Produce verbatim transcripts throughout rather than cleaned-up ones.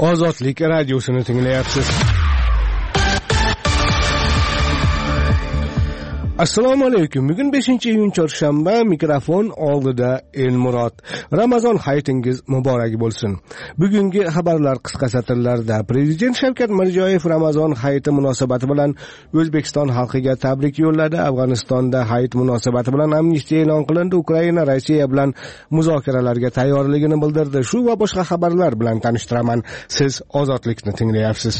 Ozodlik radiosini tinglayapsiz. Assalomu alaykum. Bugun beshinchi iyun chorshanba, mikrofon oldida Elmurod. Ramazon hayitingiz muborak bo'lsin. Bugungi xabarlar qisqa satrlarda. Prezident Shavkat Mirziyoyev Ramazon hayiti munosabati bilan O'zbekiston xalqiga tabrik yo'lladi. Afg'onistonda hayit munosabati bilan amnistiya e'lon qilindi. Ukraina Rossiya bilan muzokaralarga tayyorligini bildirdi. Shu va boshqa xabarlar bilan tanishtiraman. Siz Ozodlikni tinglayapsiz.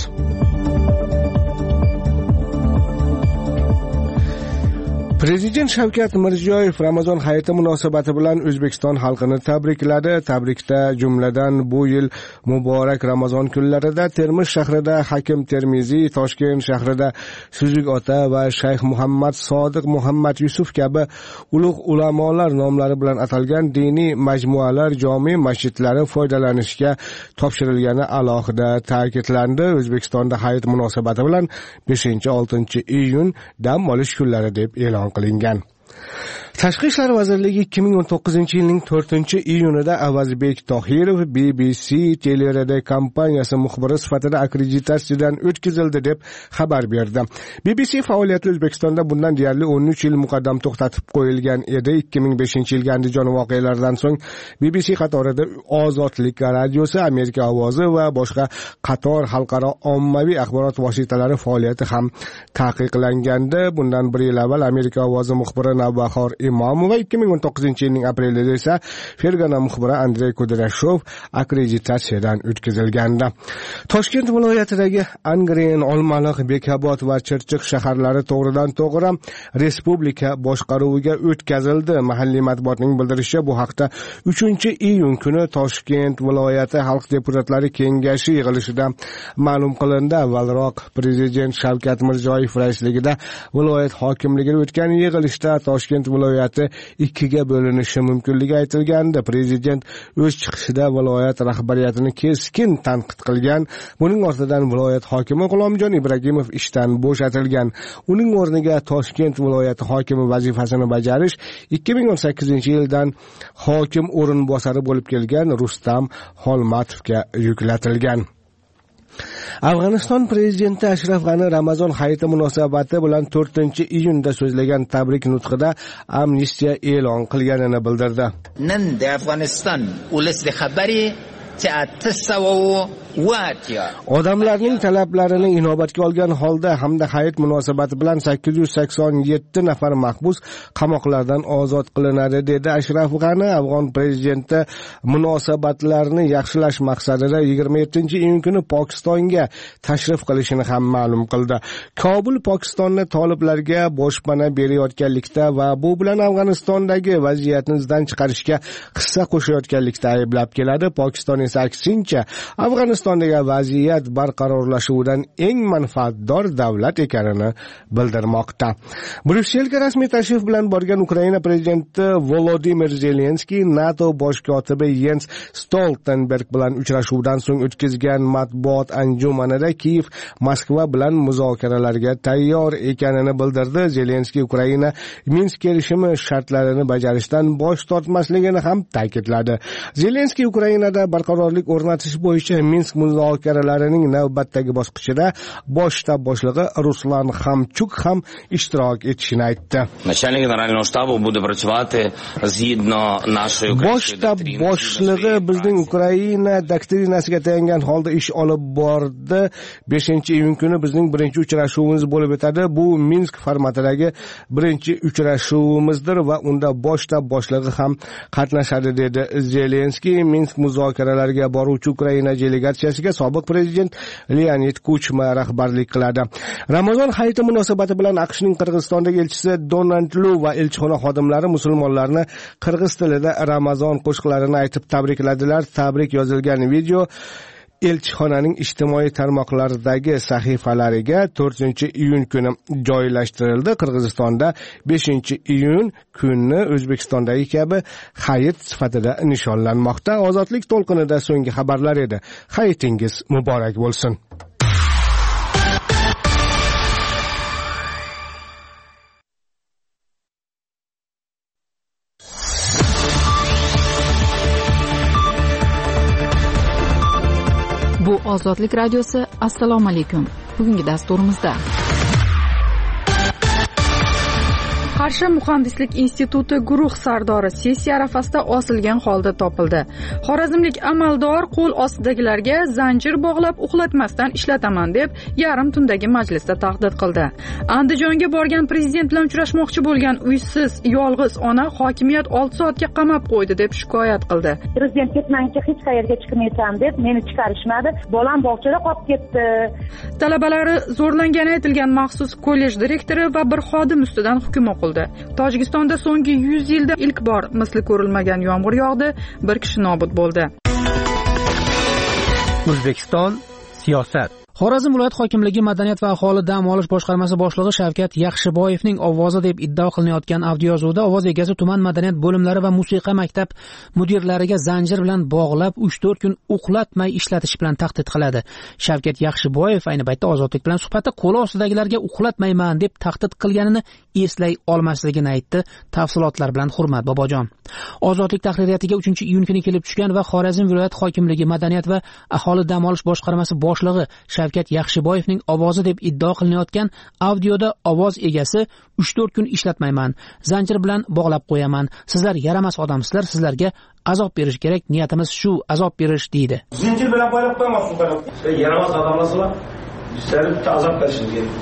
Prezident Shavkat Mirziyoyev Ramazon hayiti munosabati bilan O'zbekiston xalqini tabrikladi. Tabrikda jumladan bu yil muborak Ramazon kunlarida Termiz shahrida Hakim Termiziy, Toshkent shahrida Suzuk ota va Shayx Muhammad Sodiq Muhammad Yusuf kabi ulug' ulamolar nomlari bilan atalgan diniy majmualar, jome masjidlari foydalanishga topshirilgani alohida ta'kidlandi. O'zbekistonda hayit munosabati bilan beshinchi oltinchi iyun dam olish kunlari deb e'lon qilingan. Tashqi ishlar vazirligi ikki ming o'n to'qqizinchi yilning to'rtinchi iyunida Avazbek Tohirov B B C teleradio kompaniyasi muxbiri sifatida akkreditatsiyadan o'tkazildi deb xabar berdi. B B C faoliyati O'zbekistonda bundan deyarli o'n uch yil muqaddam to'xtatib qo'yilgan edi. ikki ming beshinchi yilgi Andijon voqealaridan so'ng B B C qatorida Ozodlik radiosi, Amerika ovozi va boshqa qator xalqaro ommaviy axborot vositalari faoliyati ham taqiqlangandi. Bundan bir yil avval Amerika ovozi muxbiri Navbahor Imomova, ikki ming o'n to'qqizinchi yilning aprelida esa Fergana muxbiri Andrey Kudrashov akkreditatsiyadan o'tkazilgandi. Toshkent viloyatidagi Angren, Olmaliq, Bekobod va Chirchiq shaharlari to'g'ridan to'g'ri respublika boshqaruviga o'tkazildi. Mahalliy matbuotning bildirishicha, bu haqda uchinchi iyun kuni Toshkent viloyati xalq deputatlari kengashi yig'ilishida ma'lum qilindi. Avvalroq Prezident Shavkat Mirziyoyev raisligida viloyat hokimligiga o'tgan yig'ilishda Toshkent viloyati ikkiga bo'linishi mumkinligi aytilgandi. Prezident o'z chiqishida viloyat rahbariyatini keskin tanqid qilgan. Buning ortidan viloyat hokimi G'ulomjon Ibragimov ishdan bo'shatilgan. Uning o'rniga Toshkent viloyati hokimi vazifasini bajarish ikki ming o'n sakkizinchi yildan hokim o'rinbosari bo'lib kelgan Rustam Xolmatovga yuklatilgan. Afg'oniston prezidenti Ashraf G'ani Ramazon hayiti munosabati bilan to'rtinchi iyunda so'zlagan tabrik nutqida amnistiya e'lon qilganini bildirdi. Nanda Afg'oniston ulusli xabari Odamlarning talablarini inobatga olgan holda hamda hayit munosabati bilan sakkiz yuz sakson yetti nafar mahbus qamoqlardan ozod qilinadi, dedi Ashraf G'ani. Afg'on prezidenti munosabatlarni yaxshilash maqsadida yigirma yettinchi iyun kuni Pokistonga tashrif qilishini ham ma'lum qildi. Kobul Pokistonni toliblarga boshpana berayotganlikda va bu bilan Afg'onistondagi vaziyatni izdan chiqarishga hissa qo'shayotganlikda ayblab keladi. Pokiston esa aksincha Afg'onistondagi vaziyat barqarorlashuvidan eng manfaatdor davlat ekanini bildirmoqda. Bryusselga rasmiy tashrif bilan borgan Ukraina prezidenti Volodimir Zelenskiy NATO bosh kotibi Jens Stoltenberg bilan uchrashuvdan so'ng o'tkazgan matbuot anjumanida Kiyev Moskva bilan muzokaralarga tayyor ekanini bildirdi. Zelenskiy Ukraina Minsk kelishimi shartlarini bajarishdan bosh tortmasligini ham ta'kidladi. Zelenskiy Ukrainada barqarorlik o'rnatish bo'yicha Minsk muzokaralarining navbatdagi bosqichida bosh shtab boshlig'i Ruslan Xamchuk ham ishtirok etishini aytdi. Начальник генерального штаба буде працювати згідно нашої bosh shtab boshlig'i bizning Ukraina doktrinasiga tayangan holda ish olib bordi. beshinchi iyun kuni bizning birinchi uchrashuvimiz bo'lib o'tadi. Bu Minsk formatidagi birinchi uchrashuvimizdir va unda bosh shtab boshlig'i ham qatnashadi, dedi Zelenskiy. Minsk muzokaralariga boruvchi Ukraina delegatsiyasiga sobiq prezident Leonid Kuchma rahbarlik qiladi. Ramazon hayiti munosabati bilan AQShning Qirg'izistondagi elchisi Donald Lu va elchixona xodimlari musulmonlarni qirg'iz tilida Ramazon qo'shiqlarini aytib tabrikladilar. Tabrik yozilgan video elchixonaning ijtimoiy tarmoqlardagi sahifalariga to'rtinchi iyun kuni joylashtirildi. Qirg'izistonda beshinchi iyun kuni O'zbekistondagi kabi hayit sifatida nishonlanmoqda. Ozodlik to'lqinida so'nggi xabarlar edi. Hayitingiz muborak bo'lsin. Bu Bu Ozodlik radiosi. Assalomu alaykum. Bugungi dasturimizda Qarshi muhandislik instituti guruh sardori sessiya arafasida osilgan holda topildi. Xorazmlik amaldor qo'l ostidagilarga zanjir bog'lab uxlatmasdan ishlataman deb yarim tundagi majlisda tahdid qildi. Andijonga borgan prezident bilan uchrashmoqchi bo'lgan uysiz yolg'iz ona hokimiyat olti soatga qamab qo'ydi deb shikoyat qildi. Prezident ketmangcha hech qayerga chiqmaysan deb meni chiqarishmadi. Bolam bog'chada qolib ketdi. Talabalari zo'rlangani aytilgan maxsus kollej direktori va bir xodim ustidan hukm o'qildi. Tojikistonda so'nggi yuz yilda ilk bor misli ko'rilmagan yomg'ir yog'di, bir kishi nobud bo'ldi. O'zbekiston siyosat. Xorazm viloyat hokimligi madaniyat va aholi dam olish boshqarmasi boshlig'i Shavkat Yaxshiboyevning ovozi deb iddao qilinayotgan audiyozuvda ovoz egasi tuman madaniyat bo'limlari va musiqa maktab mudirlariga zanjir bilan bog'lab uch to'rt kun uxlatmay ishlatish bilan tahdid qiladi. Shavkat Yaxshiboyev ayni paytda Ozodlik bilan suhbatda qo'l ostidagilarga uxlatmayman deb tahdid qilganini eslay olmasligini aytdi. Tafsilotlar bilan Hurmat Bobojon. Ozodlik tahririyatiga uchinchi iyun kuni kelib tushgan va Xorazm viloyat hokimligi madaniyat va aholi dam olish boshqarmasi boshlig'i Shavkat Yaxshiboyevning ovozi deb iddao qilinayotgan audioda ovoz egasi uch to'rt kun ishlatmayman, zanjir bilan bog'lab qo'yaman. Sizlar yaramas odamsizlar, sizlarga azob berish kerak, niyatimiz shu, azob berish deydi. Zanjir bilan bog'lab qo'ymoqchi qarab. Yaramas odamsizlar, sizlarga azob berishimiz kerak.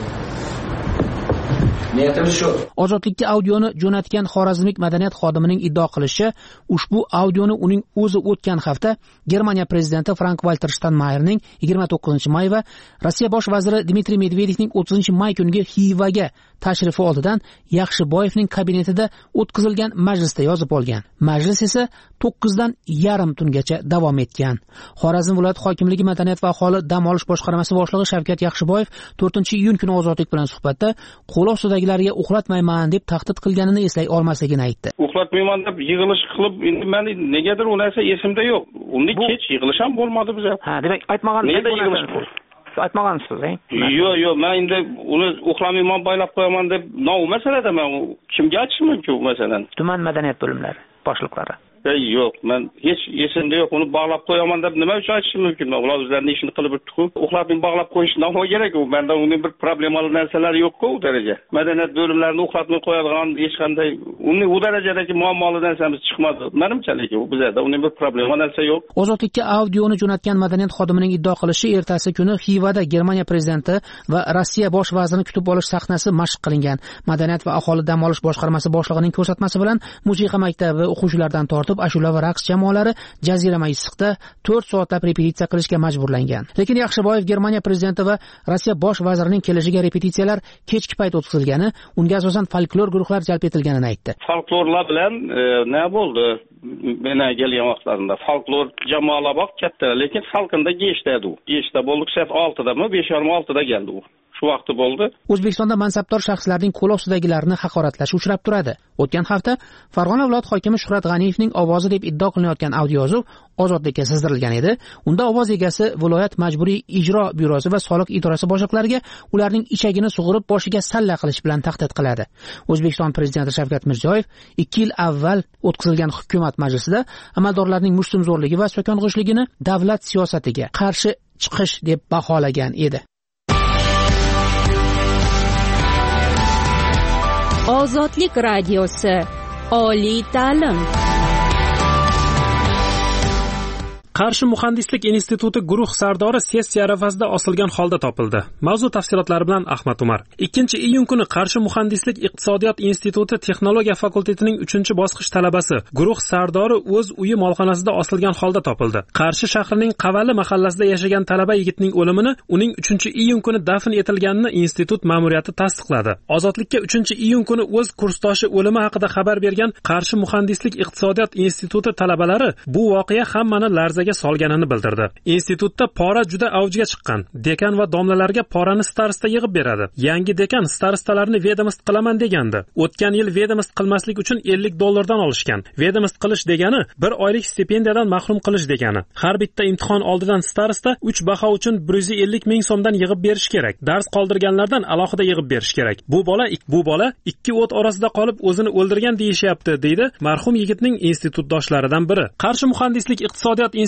Niyatimiz shu. Ozodlikka audioni jo'natgan xorazmlik madaniyat xodimining iddao qilishicha, ushbu audioni uning o'zi o'tgan hafta Germaniya prezidenti Frank-Walter Steinmeierning yigirma to'qqizinchi may va Rossiya bosh vaziri Dmitriy Medvedevning o'ttizinchi may kuniga Xivaga tashrifi oldidan Yaxshiboyevning kabinetida o'tkazilgan majlisda yozib olgan. Majlis esa to'qqizdan yarim tungacha davom etgan. Xorazm viloyat hokimligi madaniyat va aholi dam olish boshqarmasi boshlig'i Shavkat Yaxshiboyev to'rtinchi iyun kuni Ozodlik bilan suhbatda qo'l ostidagilarga uxlatmayman deb tahdid qilganini eslay olmasligini aytdi. Uxlatmayman deb yig'ilish qilib, endi meni negadir u narsa esimda yo'q. Unda kech yig'ilish ham bo'lmadi bizga. Ha, demak aytmagansiz. Nega yig'ilish bo'ldi? Aytmagansiz, eh? Yo'q, yo'q, men endi uni uxlamayman, baylab qo'yaman deb nov masalada men kimga aytishim mumkin bu masalani? Tuman madaniyat bo'limlari boshliqlari. Yo'q, men hech esimda yo'q, uni bog'lab qo'yaman deb nima uchun aytishim mumkin? Ular o'zlarining ishini qilib turib, uxlatib bog'lab qo'yish nima kerak u? Menda uning bir problemali narsalar yo'q-ku u daraja. Madaniyat bo'limlarini uxlatmay qo'yadigan hech qanday uning u darajadagi muammoli narsamiz chiqmadi. Menimchalik u bizda uning bir problema narsa yo'q. Ozodlikka audioni jo'natgan madaniyat xodimining iddao qilishicha, ertasi kuni Xivada Germaniya prezidenti va Rossiya bosh vazirini kutib olish sahnasi mashq qilingan. Madaniyat va aholi dam olish boshqarmasi boshlig'ining ko'rsatmasi bilan musiqa maktabi o'quvchilaridan tortib ashula va raqs jamoalari jazirama issiqda to'rt soatlab repetitsiya qilishga majburlangan. Lekin Yaxshiboyev Germaniya prezidenti va Rossiya bosh vazirining kelishiga repetitsiyalar kechki payt o'tkazilgani, unga asosan folklor guruhlar jalb etilganini aytdi. Folklorlar bilan e, nima bo'ldi? Mena kelgan vaqtlarida folklor jamoalar bor katta, lekin salqinda geshda u. Geshda bo'ldik soat oltidami, besh yarim oltida keldi u. Shu vaqti bo'ldi. O'zbekistonda mansabdor shaxslarning qo'l ostidagilarini haqoratlashi uchrab turadi. O'tgan hafta Farg'ona viloyat hokimi Shuhrat G'aniyevning ovozi deb iddao qilinayotgan audioyozuv Ozodlikka sizdirilgan edi. Unda ovoz egasi viloyat majburiy ijro byurosi va soliq idorasi boshliqlariga ularning ichagini sug'urib boshiga salla qilish bilan tahdid qiladi. O'zbekiston prezidenti Shavkat Mirziyoyev ikki yil avval o'tkazilgan hukumat majlisida amaldorlarning mushtumzo'rligi va so'kong'ishligini davlat siyosatiga qarshi chiqish deb baholagan edi. Ozodlik radiosi. Oliy ta'lim. Qarshi muhandislik instituti guruh sardori sessiya arafasida osilgan holda topildi. Mavzu tafsilotlari bilan Ahmad Umar. ikkinchi iyun kuni Qarshi muhandislik iqtisodiyot instituti texnologiya fakultetining uchinchi bosqich talabasi guruh sardori o'z uyi molxonasida osilgan holda topildi. Qarshi shahrining Qavalli mahallasida yashagan talaba yigitning o'limini uning uchinchi iyun kuni dafn etilganini institut ma'muriyati tasdiqladi. Ozodlikka uchinchi iyun kuni o'z kursdoshi o'limi haqida xabar bergan Qarshi muhandislik iqtisodiyot instituti talabalari bu voqea hammani larzaga solganini bildirdi. Institutda pora juda avjiga chiqqan. Dekan va domlalarga porani starista yig'ib beradi. Yangi dekan staristalarni vedomist qilaman degandi. O'tgan yil vedomist qilmaslik uchun ellik dollardan olishgan. Vedomist qilish degani bir oylik stipendiyadan mahrum qilish degani. Har bitta imtihon oldidan starista uch baho uchun bir yuz ellik ming so'mdan yig'ib berish kerak. Dars qoldirganlardan alohida yig'ib berish kerak. Bu bola bu bola ikki o't orasida qolib o'zini o'ldirgan deyishyapti, deydi marhum yigitning institutdoshlaridan biri. Qarshi muhandislik iqtisodiyot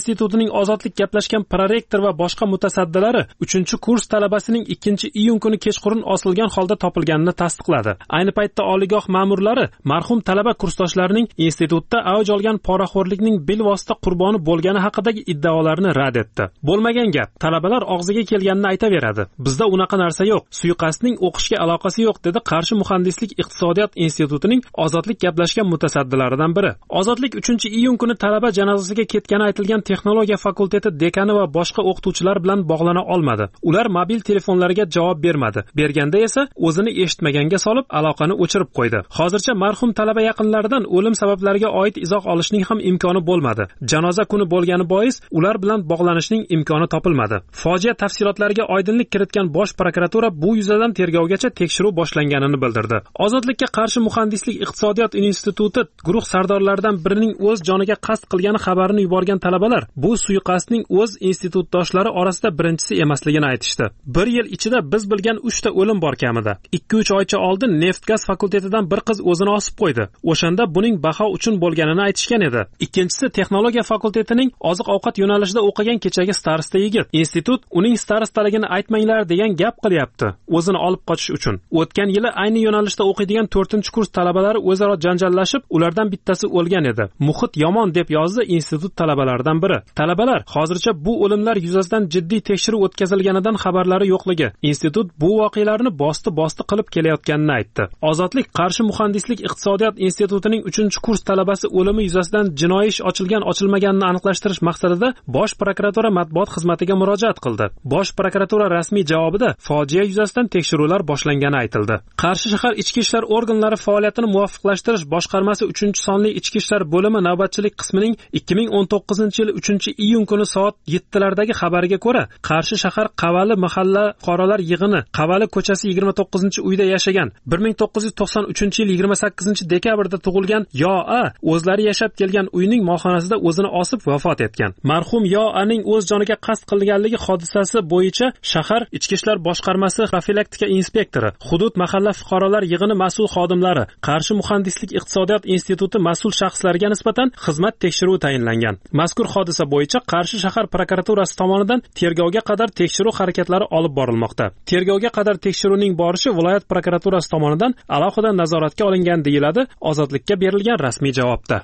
institutining ozodlik gaplashgan prorektor va boshqa mutasaddilari uchinchi kurs talabasining ikkinchi iyun kuni kechqurun osilgan holda topilganini tasdiqladi. Ayni paytda oliygoh ma'murlari marhum talaba kursdoshlarining institutda avj olgan poraxo'rlikning bilvosita qurboni bo'lgani haqidagi iddaolarini rad etdi. Bo'lmagan gap, talabalar og'ziga kelganini aytaveradi. Bizda unaqa narsa yo'q, suiqasdning o'qishga aloqasi yo'q, dedi Qarshi muhandislik iqtisodiyot institutining ozodlik gaplashgan mutasaddilaridan biri. Ozodlik uchinchi iyun kuni talaba janozasiga ketgani aytilgan texnologiya fakulteti dekani va boshqa o'qituvchilar bilan bog'lana olmadi. Ular mobil telefonlariga javob bermadi. Berganda esa o'zini eshitmaganga solib aloqani o'chirib qo'ydi. Hozircha marhum talaba yaqinlaridan o'lim sabablariga oid izoh olishning ham imkoni bo'lmadi. Janoza kuni bo'lgani bois ular bilan bog'lanishning imkoni topilmadi. Fojia tafsilotlariga oydinlik kiritgan bosh prokuratura bu yuzadan tergovgacha tekshiruv boshlanganini bildirdi. Ozodlikka qarshi muhandislik iqtisodiyot instituti guruh sardorlaridan birining o'z joniga qasd qilgani xabarini yuborgan talabalar bu suiqasdning o'z institutdoshlari orasida birinchisi emasligini aytishdi. Bir yil ichida biz bilgan uchta o'lim bor kamida. ikki uch oycha oldin neft-gaz fakultetidan bir qiz o'zini osib qo'ydi. O'shanda buning baho uchun bo'lganini aytishgan edi. Ikkinchisi texnologiya fakultetining oziq-ovqat yo'nalishida o'qigan kechagi starosta yigit. Institut uning starostaligini aytmanglar degan gap qilyapti, o'zini olib qochish uchun. O'tgan yili ayni yo'nalishda o'qiydigan to'rtinchi kurs talabalari o'zaro janjallashib, ulardan bittasi o'lgan edi. Muhit yomon deb yozdi institut talabalaridan biri. Talabalar hozircha bu o'limlar yuzasidan jiddiy tekshiruv o'tkazilganidan xabarlari yo'qligi, institut bu voqealarni bosti-bosti qilib kelayotganini aytdi. Ozodlik Qarshi muhandislik iqtisodiyot institutining uchinchi kurs talabasi o'limi yuzasidan jinoiy ish ochilgan ochilmaganini aniqlashtirish maqsadida bosh prokuratura matbuot xizmatiga murojaat qildi. Bosh prokuratura rasmiy javobida fojia yuzasidan tekshiruvlar boshlangani aytildi. Qarshi shahar ichki ishlar organlari faoliyatini muvofiqlashtirish boshqarmasi uchinchi sonli ichki ishlar bo'limi navbatchilik qismining ikki ming o'n to'qqizinchi yil uchinchi iyun kuni soat yettilardagi xabariga ko'ra, Qarshi shahar Qavali mahalla fuqarolar yig'ini Qavali ko'chasi yigirma to'qqizinchi uyda yashagan bir ming to'qqiz yuz to'qson uchinchi yil yigirma sakkizinchi dekabrda tug'ilgan Yo A o'zlari yashab kelgan uyning molxonasida o'zini osib vafot etgan. Marhum Yo Aning o'z joniga qasd qilganligi hodisasi bo'yicha shahar ichki ishlar boshqarmasi profilaktika inspektori, hudud mahalla fuqarolar yig'ini mas'ul xodimlari, Qarshi muhandislik iqtisodiyot instituti mas'ul shaxslariga nisbatan xizmat tekshiruvi tayinlangan. Mazkur hodisa bo'yicha Qarshi shahar prokuraturasi tomonidan tergovga qadar tekshiruv harakatlari olib borilmoqda. Tergovga qadar tekshiruvning borishi viloyat prokuraturasi tomonidan alohida nazoratga olingan deyiladi Ozodlikka berilgan rasmiy javobda.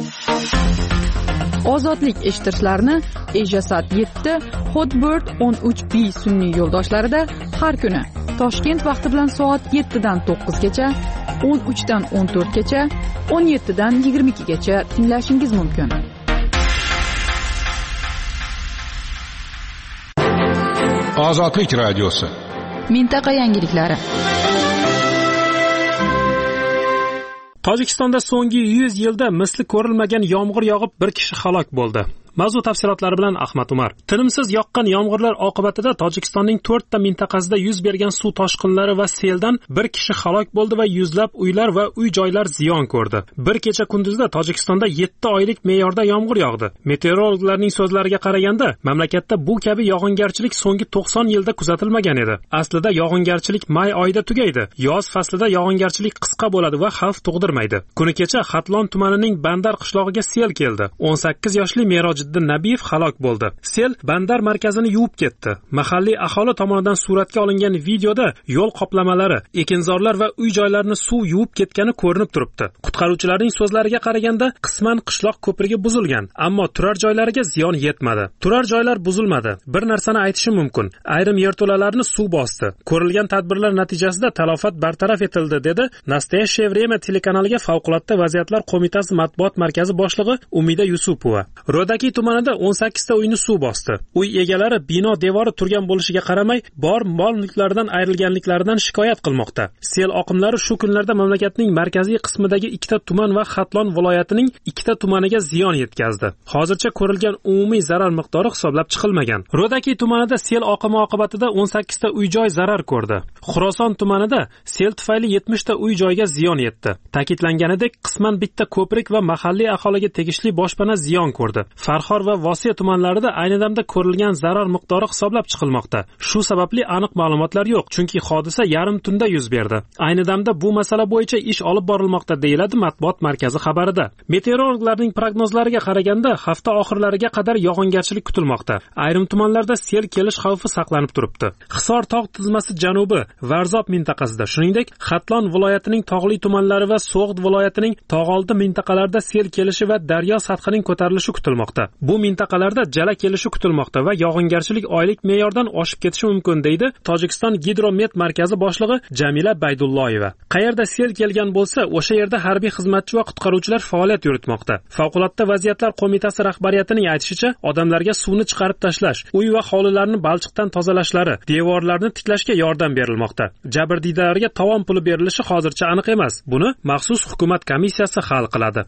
Ozodlik eshittirishlarni Ejasat yetti, Hotbird o'n uch B sun'iy yo'ldoshlarida har kuni Toshkent vaqti bilan soat yettidan to'qqizgacha, o'n uchdan o'n to'rtgacha, o'n yettidan yigirma ikkigacha tinglashingiz mumkin. Ozodlik radiosi. Mintaqa yangiliklari. Tojikistonda so'nggi yuz yilda misli ko'rilmagan yomg'ir yog'ib bir kishi halok bo'ldi. Mavzu tafsilotlari bilan Ahmad Umar. Tinimsiz yoqqan yomg'irlar oqibatida Tojikistonning to'rtta mintaqasida yuz bergan suv toshqinlari va seldan bir kishi halok bo'ldi va yuzlab uylar va uy-joylar ziyon ko'rdi. Bir kecha kunduzda Tojikistonda yetti oylik me'yorda yomg'ir yog'di. Meteorologlarning so'zlariga qaraganda, mamlakatda bu kabi yog'ingarchilik so'nggi to'qson yilda kuzatilmagan edi. Aslida yog'ingarchilik may oyida tugaydi. Yoz faslida yog'ingarchilik qisqa bo'ladi va xavf tug'dirmaydi. Kuni kecha Xatlon tumanining Bandar qishlog'iga sel keldi. o'n sakkiz yoshli Meroj Nabiyev halok bo'ldi. Sel Bandar markazini yuvib ketdi. Mahalliy aholi tomonidan suratga olingan videoda yo'l qoplamalari, ekinzorlar va uy-joylarni suv yuvib ketgani ko'rinib turibdi. Qutqaruvchilarning so'zlariga qaraganda, qisman qishloq ko'prigi buzilgan, ammo turar joylariga ziyon yetmadi. Turar joylar buzilmadi. Bir narsani aytishim mumkin. Ayrim yerto'lalarni suv bosdi. Ko'rilgan tadbirlar natijasida talofat bartaraf etildi, dedi Nastoyashye Vremya telekanaliga Favqulodda vaziyatlar qo'mitasi matbuot markazi boshlig'i Umida Yusupova. Rodaki tumanida o'n sakkizta uyni suv bosdi. Uy egalari bino devori turgan bo'lishiga qaramay, bor mol-mulklaridan ayrilganliklaridan shikoyat qilmoqda. Sel oqimlari shu kunlarda mamlakatning markaziy qismidagi ikkita tuman va Xatlon viloyatining ikkita tumaniga ziyon yetkazdi. Hozircha ko'rilgan umumiy zarar miqdori hisoblab chiqilmagan. Rodaki tumanida sel oqimi oqibatida o'n sakkizta uy-joy zarar ko'rdi. Xuroson tumanida sel tufayli yetmishta uy-joyga ziyon yetdi. Ta'kidlanganidek, qisman bitta ko'prik va mahalliy aholiga tegishli boshpana ziyon ko'rdi. Farxor va Vosiya tumanlarida ayni damda ko'rilgan zarar miqdori hisoblab chiqilmoqda. Shu sababli aniq ma'lumotlar yo'q, chunki hodisa yarim tunda yuz berdi. Ayni damda bu masala bo'yicha ish olib borilmoqda, deyiladi matbuot markazi xabarida. Meteorologlarning prognozlariga qaraganda, hafta oxirlariga qadar yog'ingarchilik kutilmoqda. Ayrim tumanlarda sel kelish xavfi saqlanib turibdi. Hisor tog' tizmasi janubi Varzob mintaqasida, shuningdek, Xatlon viloyatining tog'li tumanlari va So'g'd viloyatining tog'oldi mintaqalarida sel kelishi va daryo sathining ko'tarilishi kutilmoqda. Bu mintaqalarda jala kelishi kutilmoqda va yog'ingarchilik oylik me'yordan oshib ketishi mumkin, deydi Tojikiston Gidromet markazi boshlig'i Jamila Baydulloyeva. Qayerda sel kelgan bo'lsa, o'sha yerda harbiy xizmatchi va qutqaruvchilar faoliyat yuritmoqda. Favqulodda vaziyatlar qo'mitasi rahbariyatining aytishicha, odamlarga suvni chiqarib tashlash, uy va hovlilarni balchiqdan tozalashlari, devorlarni tiklashga yordam berilmoqda. Jabrdiydalarga tovon puli berilishi hozircha aniq emas. Buni maxsus hukumat komissiyasi hal qiladi.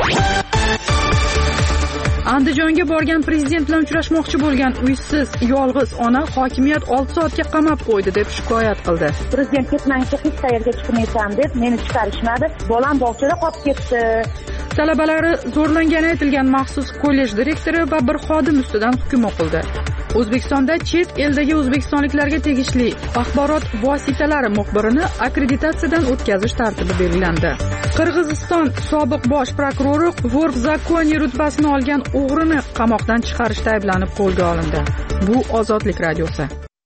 Andijonga borgan prezident bilan uchrashmoqchi bo'lgan uysiz yolg'iz ona hokimiyat olti soatga qamab qo'ydi deb shikoyat qildi. Prezident ketmangcha hech qayerga chiqmaysan deb meni chiqarishmadi. Bolam bog'chada qolib ketdi. Talabalari zo'rlangani aytilgan maxsus kollej direktori va bir xodim ustidan hukm o'qildi. O'zbekistonda chet eldagi o'zbekistonliklarga tegishli axborot vositalari muxbirini akkreditatsiyadan o'tkazish tartibi belgilandi. Qirg'iziston sobiq bosh prokurori Vorgzakoni rutbasini olgan o'g'rini qamoqdan chiqarishda ayblanib qo'lga olindi. Bu Ozodlik radiosi.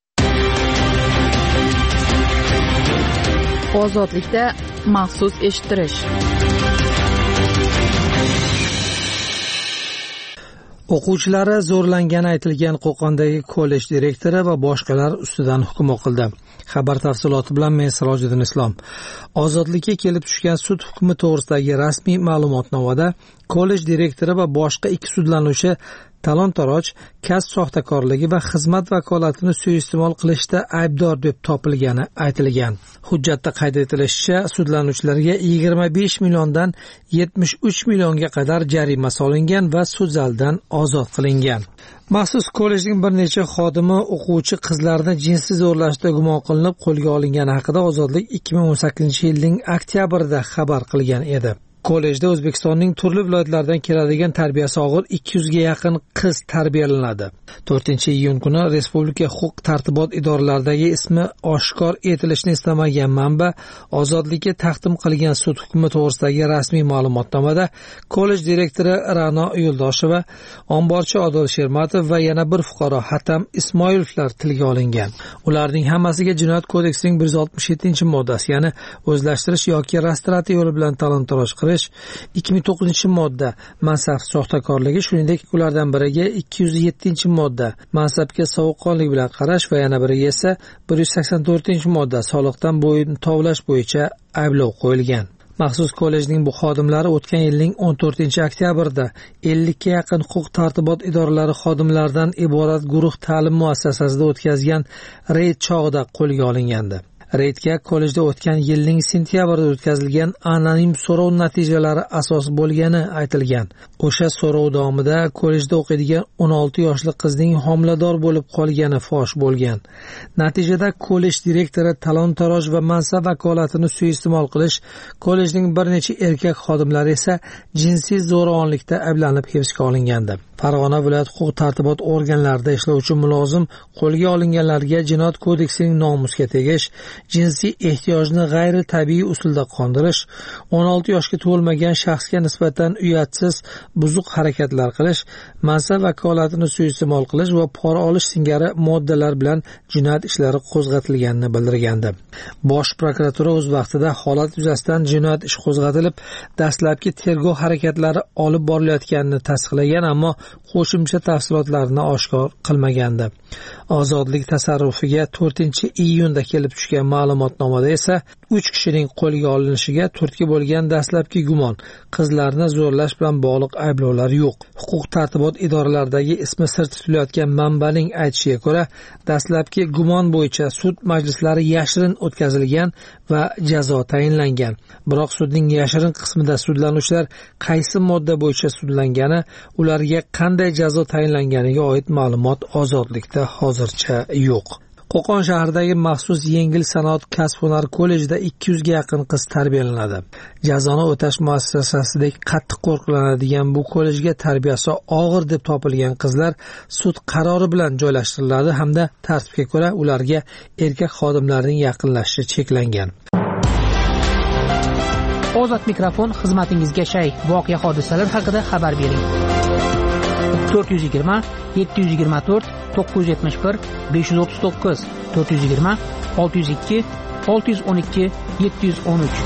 Ozodlikda maxsus eshittirish. O'quvchilari zo'rlangani aytilgan Qo'qondagi kollej direktori va boshqalar ustidan hukm o'qildi. Xabar tafsiloti bilan men Sirojiddin Islom. Ozodlikka kelib tushgan sud hukmi to'g'risidagi rasmiy ma'lumotnomada kollej direktori va boshqa ikki sudlanuvchi talon-taroj, kasb soxtakorligi va xizmat vakolatini suiiste'mol qilishda aybdor deb topilgani aytilgan. Hujjatda qayd etilishicha, sudlanuvchilarga yigirma besh milliondan yetmish uch millionga qadar jarima solingan va sud zalidan ozod qilingan. Maxsus kollejning bir necha xodimi o'quvchi qizlarni jinsiy zo'rlashda gumon qilinib qo'lga olingani haqida Ozodlik ikki ming o'n sakkizinchi yilning oktyabrida xabar qilgan edi. Kollejda O'zbekistonning turli viloyatlaridan keladigan tarbiyasi og'ir ikki yuzga yaqin qiz tarbiyalanadi. to'rtinchi iyun kuni Respublika huquq tartibot idoralaridagi ismi oshkor etilishini istamagan manba Ozodlikka taqdim qilgan sud hukmi to'g'risidagi rasmiy ma'lumotnomada kollej direktori Ra'no Yo'ldosheva, omborchi Odil Shermatov va yana bir fuqaro Hatam Ismoilovlar tilga olingan. Ularning hammasiga Jinoyat kodeksining bir yuz oltmish yettinchi moddasi, ya'ni o'zlashtirish yoki rastratsiya yo'li bilan talon-taroj qilish, ikki ming to'qqizinchi modda mansab soxtakorligi, shuningdek ulardan biriga ikki yuz yettinchi modda mansabga sovuqqonlik bilan qarash va yana biriga esa bir yuz sakson to'rtinchi modda soliqdan bo'yin tovlash bo'yicha ayblov qo'yilgan. Maxsus kollejning bu xodimlari o'tgan yilning o'n to'rtinchi oktyabrida ellikka yaqin huquq tartibot idoralari xodimlaridan iborat guruh ta'lim muassasasida o'tkazgan reyd chog'ida qo'lga olingandi. Reydga kollejda o'tgan yilning sentyabrida o'tkazilgan anonim so'rov natijalari asos bo'lgani aytilgan. O'sha so'rov davomida kollejda o'qiydigan o'n olti yoshli qizning homilador bo'lib qolgani fosh bo'lgan. Natijada kollej direktori talon-taroj va mansab vakolatini suiiste'mol qilish, kollejning bir necha erkak xodimlari esa jinsiy zo'ravonlikda ayblanib hibsga olingandi. Farg'ona viloyat huquq tartibot organlarida ishlovchi mulozim qo'lga olinganlarga Jinoyat kodeksining nomusga tegish, jinsiy ehtiyojni g'ayri tabiiy usulda qondirish, o'n olti yoshga to'lmagan shaxsga nisbatan uyatsiz, buzuq harakatlar qilish, mansab vakolatini suiiste'mol qilish va pora olish singari moddalar bilan jinoyat ishlari qo'zg'atilganini bildirgandi. Bosh prokuratura o'z vaqtida holat yuzasidan jinoyat ishi qo'zg'atilib, dastlabki tergov harakatlari olib borilayotganini tasdiqlagan, ammo qo'shimcha tafsilotlarni oshkor qilmagandi. Ozodlik tasarrufiga to'rtinchi iyunda kelib tushgan ma'lumotnomada esa uch kishining qo'lga olinishiga turtki bo'lgan dastlabki gumon, qizlarni zo'rlash bilan bog'liq ayblovlar yo'q. Huquq tartibot idoralaridagi ismi sir tutilayotgan manbaning aytishiga ko'ra, dastlabki gumon bo'yicha sud majlislari yashirin o'tkazilgan va jazo tayinlangan. Biroq sudning yashirin qismida sudlanuvchilar qaysi modda bo'yicha sudlangani, ularga qanday jazo tayinlanganiga oid ma'lumot Ozodlikda hozircha yo'q. Qo'qon shahridagi maxsus yengil sanoat kasb-hunar kollejida ikki yuzga yaqin qiz tarbiyalanadi. Jazoni o'tash muassasasidek qattiq qo'riqlanadigan bu kollejga tarbiyasi og'ir deb topilgan qizlar sud qarori bilan joylashtiriladi hamda tartibga ko'ra ularga erkak xodimlarning yaqinlashishi cheklangan. Ozod mikrofon xizmatingizga shay. Voqea hodisalar haqida xabar bering. to'rt yuz yigirma yetti yuz yigirma to'rt to'qqiz yuz yetmish bir besh yuz o'ttiz to'qqiz to'rt yuz yigirma olti yuz ikki olti yuz o'n ikki yetti yuz o'n uch.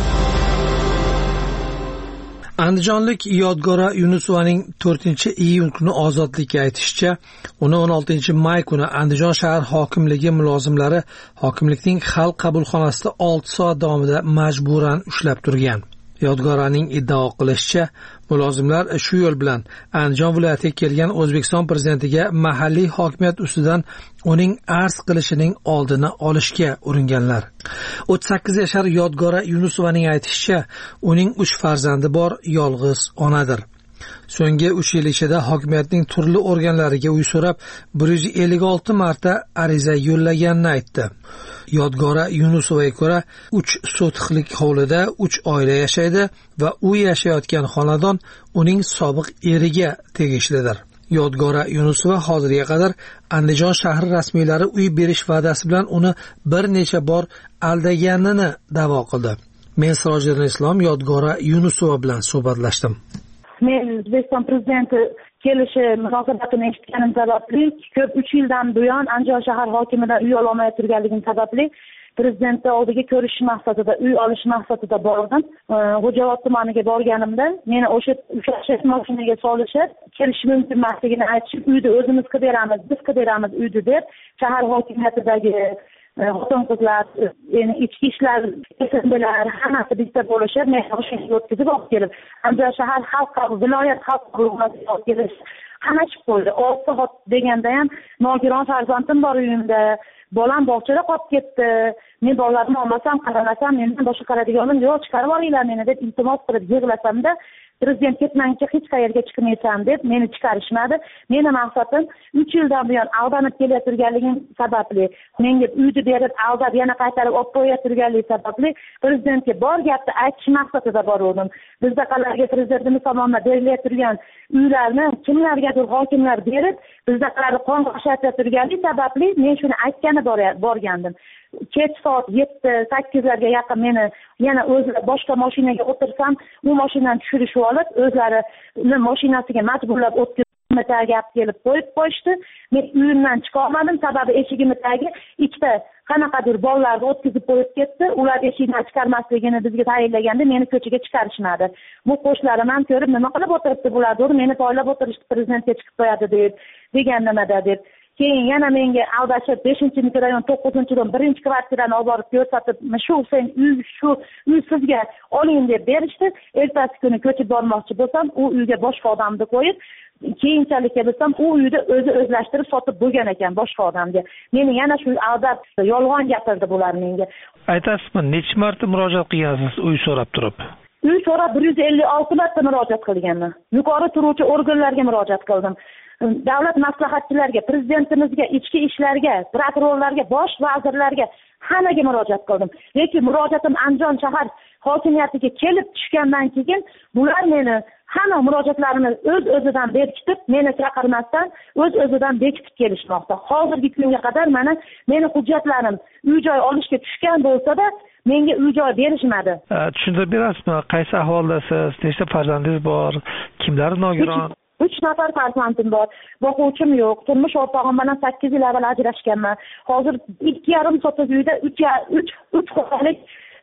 Andijonlik Yodgora Yunusovaning to'rtinchi iyun kuni ozodlikka aytishicha, uni o'n oltinchi may kuni Andijon shahar hokimligi mulozimlari hokimlikning xalq qabulxonasida olti soat davomida majburan ushlab turgan. Yodgoraning iddao qilishicha, mulozimlar shu yo'l bilan Andijon viloyatiga kelgan O'zbekiston prezidentiga mahalliy hokimiyat ustidan uning arz qilishining oldini olishga uringanlar. o'ttiz sakkiz yashar Yodgora Yunusovaning aytishicha, uning uch farzandi bor, yolg'iz onadir. So'nggi uch yil ichida hokimiyatning turli organlariga uy so'rab bir yuz ellik olti marta ariza yo'llaganini aytdi. Yodgora Yunusovaga ko'ra uch sotixlik hovlida uch oila yashaydi va u yashayotgan xonadon uning sobiq eriga tegishlidir. Yodgora Yunusova hozirga qadar Andijon shahri rasmiylari uy berish va'dasi bilan uni bir necha bor aldaganini da'vo qildi. Men Sirojiddin Islom Yodgora Yunusova bilan suhbatlashdim. Men O'zbekiston prezidenti kelishi munosabatini eshitganim sababli ko'p uch yildan buyon Andijon shahar hokimidan uy ololmay turganligim sababli prezidentni oldiga ko'rish maqsadida, uy olish maqsadida bordim. Xo'javod tumaniga borganimda meni o'sha ushlash mashinaga solishib, kelish mumkin emasligini aytishib, uyni o'zimiz qilib beramiz, biz qilib beramiz uyni deb shahar hokimiyatidagi xotin-qizlar, ichki ishlar tizimlari hammasi bitta bo'lishib, men o'shanga o'tkazib olib kelib, Andijon shahar xalq qabul, viloyat xalq qabulxonasiga olib kelish qamashib qo'ydi. olti soat deganda ham nogiron farzandim bor uyimda, bolam bog'chada qolib ketdi. Men bolalarni olmasam, qaramasam, mendan boshqa qaradiganim yo'q, chiqarib olinglar meni deb iltimos qilib yig'lasamda, prezident ketmangcha hech qayerga chiqmaysan deb meni chiqarishmadi. Meni maqsadim uch yildan buyon aldanib kelaturganligim sababli, menga uyni berib aldab yana qaytarib olib qo'yaturganligi sababli prezidentga bor gapni aytish maqsadida borgandim. Bizda qalarga prezidentimiz tomonidan berilayotgan uylarni kimlargadir hokimlar berib, bizda qalarni qon g'ashlatayotganligi sababli men shuni aytgani borgandim. Kech soat yetti sakkizlarga yaqin meni yana o'zlari boshqa mashinaga o'tirsam, u mashinadan tushirishib olib, o'zlarining mashinasiga majburlab o'tkazib gap kelib qo'yib qo'yishdi. Men uyimdan chiqa olmadim, sababi eshigimni tagi ikkita qanaqadir bolalarni o'tkazib qo'yib ketdi. Ular eshikdan chiqarmasligini bizga tayinlaganda meni ko'chaga chiqarishmadi. Bu qo'shnilarim ham ko'rib, nima qilib o'tiribdi bular, deb meni poylab o'tirishdi, prezidentga chiqib qo'yadi deb, degan nimada deb. Keyin yana menga aldashib beshinchi mikrorayon to'qqizinchidan birinchi kvartirani olib borib ko'rsatib, shu sen uy shu uy sizga oling deb berishdi. Ertasi kuni ko'chib bormoqchi bo'lsam, u uyga boshqa odamni qo'yib, keyinchalik bilsam, u uyni o'zi o'zlashtirib sotib bo'lgan ekan boshqa odamga. Meni yana shu aldab, yolg'on gapirdi bular menga. Aytasizmi, necha marta murojaat qilgansiz uy so'rab turib? Uy so'rab bir yuz ellik olti marta murojaat qilganman. Yuqori turuvchi organlarga murojaat qildim. Davlat maslahatchilariga, prezidentimizga, ichki ishlarga, prokurorlarga, bosh vazirlarga hammaga murojaat qildim. Lekin murojaatim Andijon shahar hokimiyatiga kelib tushgandan keyin bular meni hamma murojaatlarini o'z-o'zidan berkitib, meni chaqirmasdan o'z-o'zidan bekitib kelishmoqda. Hozirgi kunga qadar mana meni hujjatlarim uy-joy olishga tushgan bo'lsa-da, menga uy-joy berishmadi. Tushuntirib berasizmi, qaysi ahvoldasiz, nechta farzandingiz bor, kimlar nogiron? uch nafar farzandim bor. Boquvchim yo'q. Turmush o'rtog'im bilan sakkiz yil avval ajrashganman. Hozir ikki yarim sotiq uyda uch uch xo'jalik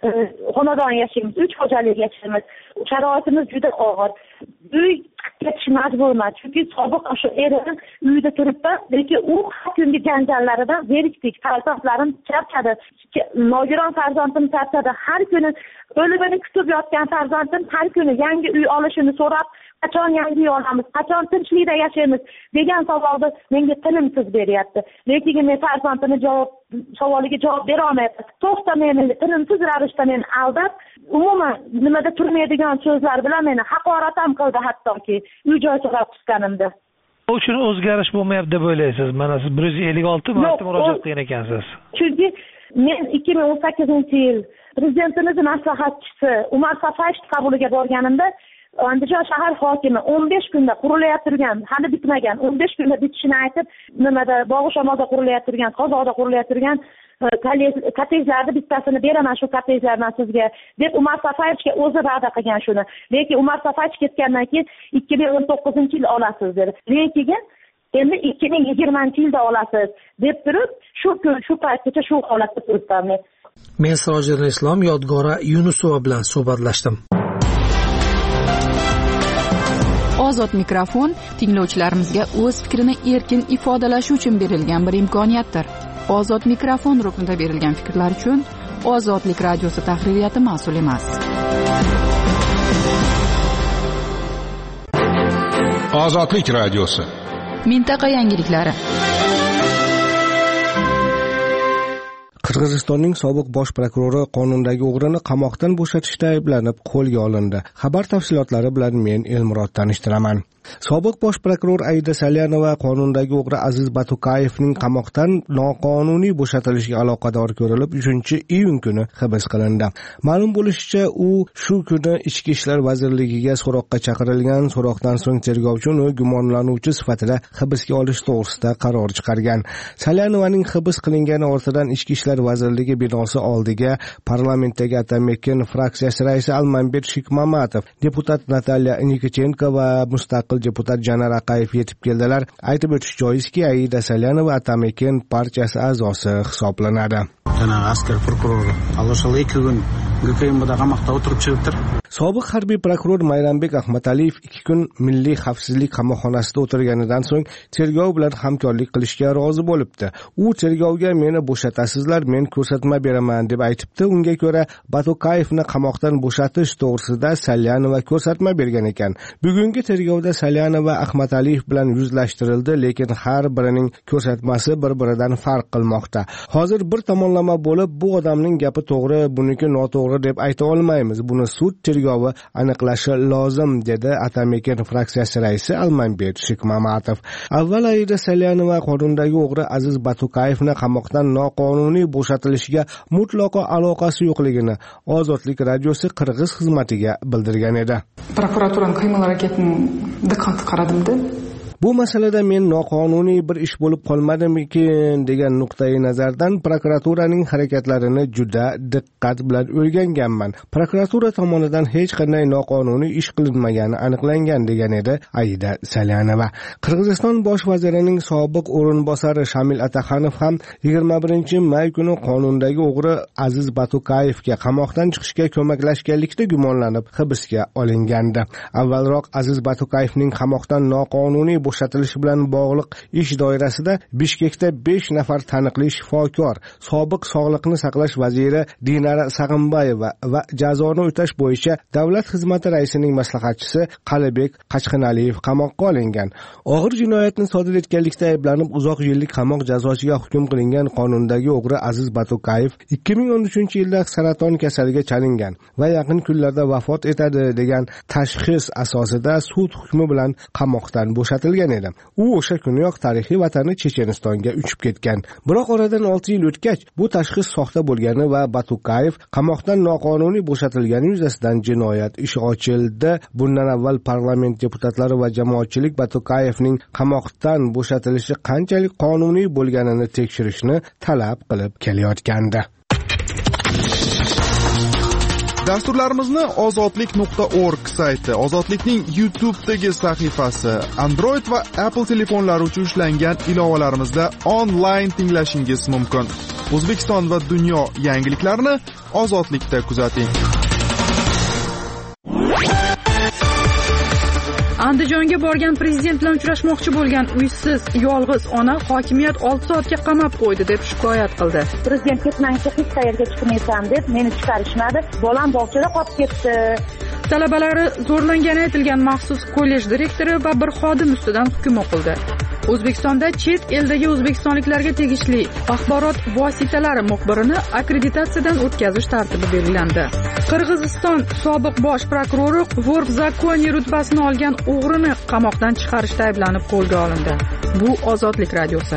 xonadon yashaymiz, uch xo'jalik yashaymiz. Sharoitimiz juda og'ir. Uy ketish majburman, chunki sobiq o'sha erim uyda turibdi, lekin u har kungi janjallaridan zerikdik. Farzandlarim charchadi. Nogiron farzandim charchadi. Har kuni o'limini kutib yotgan farzandim har kuni yangi uy olishini so'rab, qachon yangi uy olamiz, qachon tinchlikda yashaymiz degan savolni menga tinimsiz beryapti. Lekin men farzandimni javob savoliga javob bera olmayapman. To'xta meni tinimsiz ravishda meni aldab, umuman nimada turmaydigan so'zlar bilan meni haqorat ham qildi, hattoki uy-joy so'rab chiqqanimda. uchun o'zgarish bo'lmayapti deb o'ylaysiz? Mana siz bir yuz ellik olti marta murojaat qilgan ekansiz. Chunki men ikki ming o'n sakkizinchi yil prezidentimiz maslahatchisi Umar Safayevich qabuliga borganimda Andijon shahar hokimi o'n besh kunda qurilayotgan, hali bitmagan, o'n besh kunda bitishini aytib, nimada Bog'ishamolda qurilayotgan, Qozoqda qurilayotgan kottejlarni bittasini beraman shu kottejlardan sizga deb Umar Safayevichga o'zi va'da qilgan shuni. Lekin Umar Safayevich ketgandan keyin ikki ming o'n to'qqizinchi yil olasiz dedi. Lekin endi ikki ming yigirmanchi yilda olasiz deb turib, shu kun shu paytgacha shu holatda turibman men. Men Sirojiddin Islom Yodgora Yunusova bilan suhbatlashdim. Ozod mikrofon tinglovchilarimizga o'z fikrini erkin ifodalashi uchun berilgan bir imkoniyatdir. Ozod mikrofon ruknida berilgan fikrlar uchun Ozodlik radiosi tahririyati mas'ul emas. Ozodlik radiosi. Mintaqa yangiliklari. Qirg'izistonning sobiq bosh prokurori qonundagi o'g'rini qamoqdan bo'shatishda ayblanib qo'lga olindi. Xabar tafsilotlari bilan men Elmurod tanishtiraman. Sobiq bosh prokuror Aida Salyanova qonundagi o'g'ri Aziz Batukayevning qamoqdan noqonuniy bo'shatilishiga aloqador ko'rilib uchinchi iyun kuni hibs qilindi. Ma'lum bo'lishicha, u shu kuni Ichki ishlar vazirligiga so'roqqa chaqirilgan. So'roqdan so'ng tergovchi uni gumonlanuvchi sifatida hibsga olish to'g'risida qaror chiqargan. Salyanovaning hibs qilingani ortidan Ichki ishlar vazirligi binosi oldiga parlamentdagi Atamekin fraksiyasi raisi Almanbek Shikmamatov, deputat Natalya Nikitchenko va mustaqil deputat Janar Aqayev yetib keldilar. Aytib o'tish joizki, Aida Salyanova Atamekin partiyasi a'zosi hisoblanadi. Janob askar prokuror Alloshali ikki kun G K M da qamoqda o'tirib chiqibdir. Sobiq harbiy prokuror Mayrambek Ahmadaliyev ikki kun Milliy xavfsizlik qamoqxonasida o'tirganidan so'ng tergov bilan hamkorlik qilishga rozi bo'libdi. U tergovga meni bo'shatasizlar, men ko'rsatma beraman deb aytibdi. Unga ko'ra Batukayevni qamoqdan bo'shatish to'g'risida Salyanova ko'rsatma bergan ekan. Bugungi tergovda Salyanova Ahmadaliyev bilan yuzlashtirildi, lekin har birining ko'rsatmasi bir-biridan farq qilmoqda. Hozir bir tomonlama bo'lib, bu odamning gapi to'g'ri, buniki noto'g'ri deb ayta olmaymiz. Buni sud tergovi aniqlashi lozim, dedi Atamekin fraksiyasi raisi Almanbek Shikmamatov. Avval Aida Salyanova qonundagi o'g'ri Aziz Batukayevni qamoqdan noqonuniy bo'shatilishiga mutlaqo aloqasi yo'qligini Ozodlik radiosi Qirg'iz xizmatiga bildirgan edi. Prokuraturaning qilgan-harakatini diqqat qaradim-da. Bu masalada men noqonuniy bir ish bo'lib qolmadimikin degan nuqtai nazardan prokuraturaning harakatlarini juda diqqat bilan o'rganganman. Prokuratura tomonidan hech qanday noqonuniy ish qilinmagani aniqlangan, degan edi Aida Salyanova. Qirg'iziston bosh vazirining sobiq o'rinbosari Shamil Ataxanov ham yigirma birinchi may kuni qonundagi o'g'ri Aziz Batukayevga qamoqdan chiqishga ko'maklashganlikda gumonlanib hibsga olingandi. Avvalroq Aziz Batukayevning qamoqdan noqonuniy bo'shatilishi bilan bog'liq ish doirasida Bishkekda besh nafar taniqli shifokor, sobiq sog'liqni saqlash vaziri Dinara Sag'imbayeva va jazoni o'tash bo'yicha davlat xizmati raisining maslahatchisi Qalibek Qachqinaliyev qamoqqa olingan. Og'ir jinoyatni sodir etganlikda ayblanib uzoq yillik qamoq jazosiga hukm qilingan qonundagi o'g'ri Aziz Batukayev ikki ming o'n uchinchi yilda saraton kasaliga chalingan va yaqin kunlarda vafot etadi degan tashxis asosida sud hukmi bilan qamoqdan bo'shatilgan edi. U o'sha kuniyoq tarixiy vatani Chechenistonga uchib ketgan. Biroq oradan olti yil o'tgach, bu tashxis soxta bo'lgani va Batukayev qamoqdan noqonuniy bo'shatilgani yuzasidan jinoyat ishi ochildi. Bundan avval parlament deputatlari va jamoatchilik Batukayevning qamoqdan bo'shatilishi qanchalik qonuniy bo'lganini tekshirishni talab qilib kelayotgandi. Dasturlarimizni ozodlik nuqta org sayti, Ozodlikning YouTube'dagi sahifasi, Android va Apple telefonlari uchun ishlangan ilovalarimizda onlayn tinglashingiz mumkin. O'zbekiston va dunyo yangiliklarini Ozodlikda kuzating. Andijonga borgan prezident bilan uchrashmoqchi bo'lgan uysiz yolg'iz ona hokimiyat olti soatga qamab qo'ydi deb shikoyat qildi. Prezident ketmangcha hech qayerga chiqmaysan deb meni chiqarishmadi. Bolam bog'chada qolib ketdi. Talabalari zo'rlangani aytilgan maxsus kollej direktori va bir xodim ustidan hukm o'qildi. O'zbekistonda chet eldagi o'zbekistonliklarga tegishli axborot vositalari muxbirini akkreditatsiyadan o'tkazish tartibi belgilandi. Qirg'iziston sobiq bosh prokurori vor v zakoni rutbasini olgan o'g'rini qamoqdan chiqarishda ayblanib qo'lga olindi. Bu Ozodlik radiosi.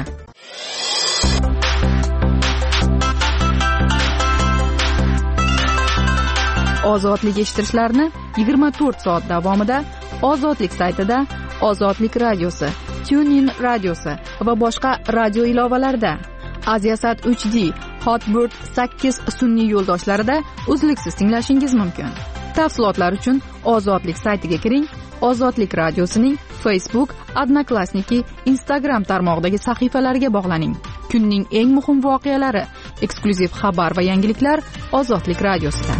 Ozodlik eshittirishlarni yigirma to'rt soat davomida Ozodlik saytida, Ozodlik radiosi, TuneIn radiosi va boshqa radio ilovalarida, Aziasat uch D, Hotbird sakkiz sun'iy yo'ldoshlarida uzluksiz tinglashingiz mumkin. Tafsilotlar uchun Ozodlik saytiga kiring. Ozodlik radiosining Facebook, Odnoklassniki, Instagram tarmog'idagi sahifalariga bog'laning. Kunning eng muhim voqealari, eksklyuziv xabar va yangiliklar Ozodlik radiosida.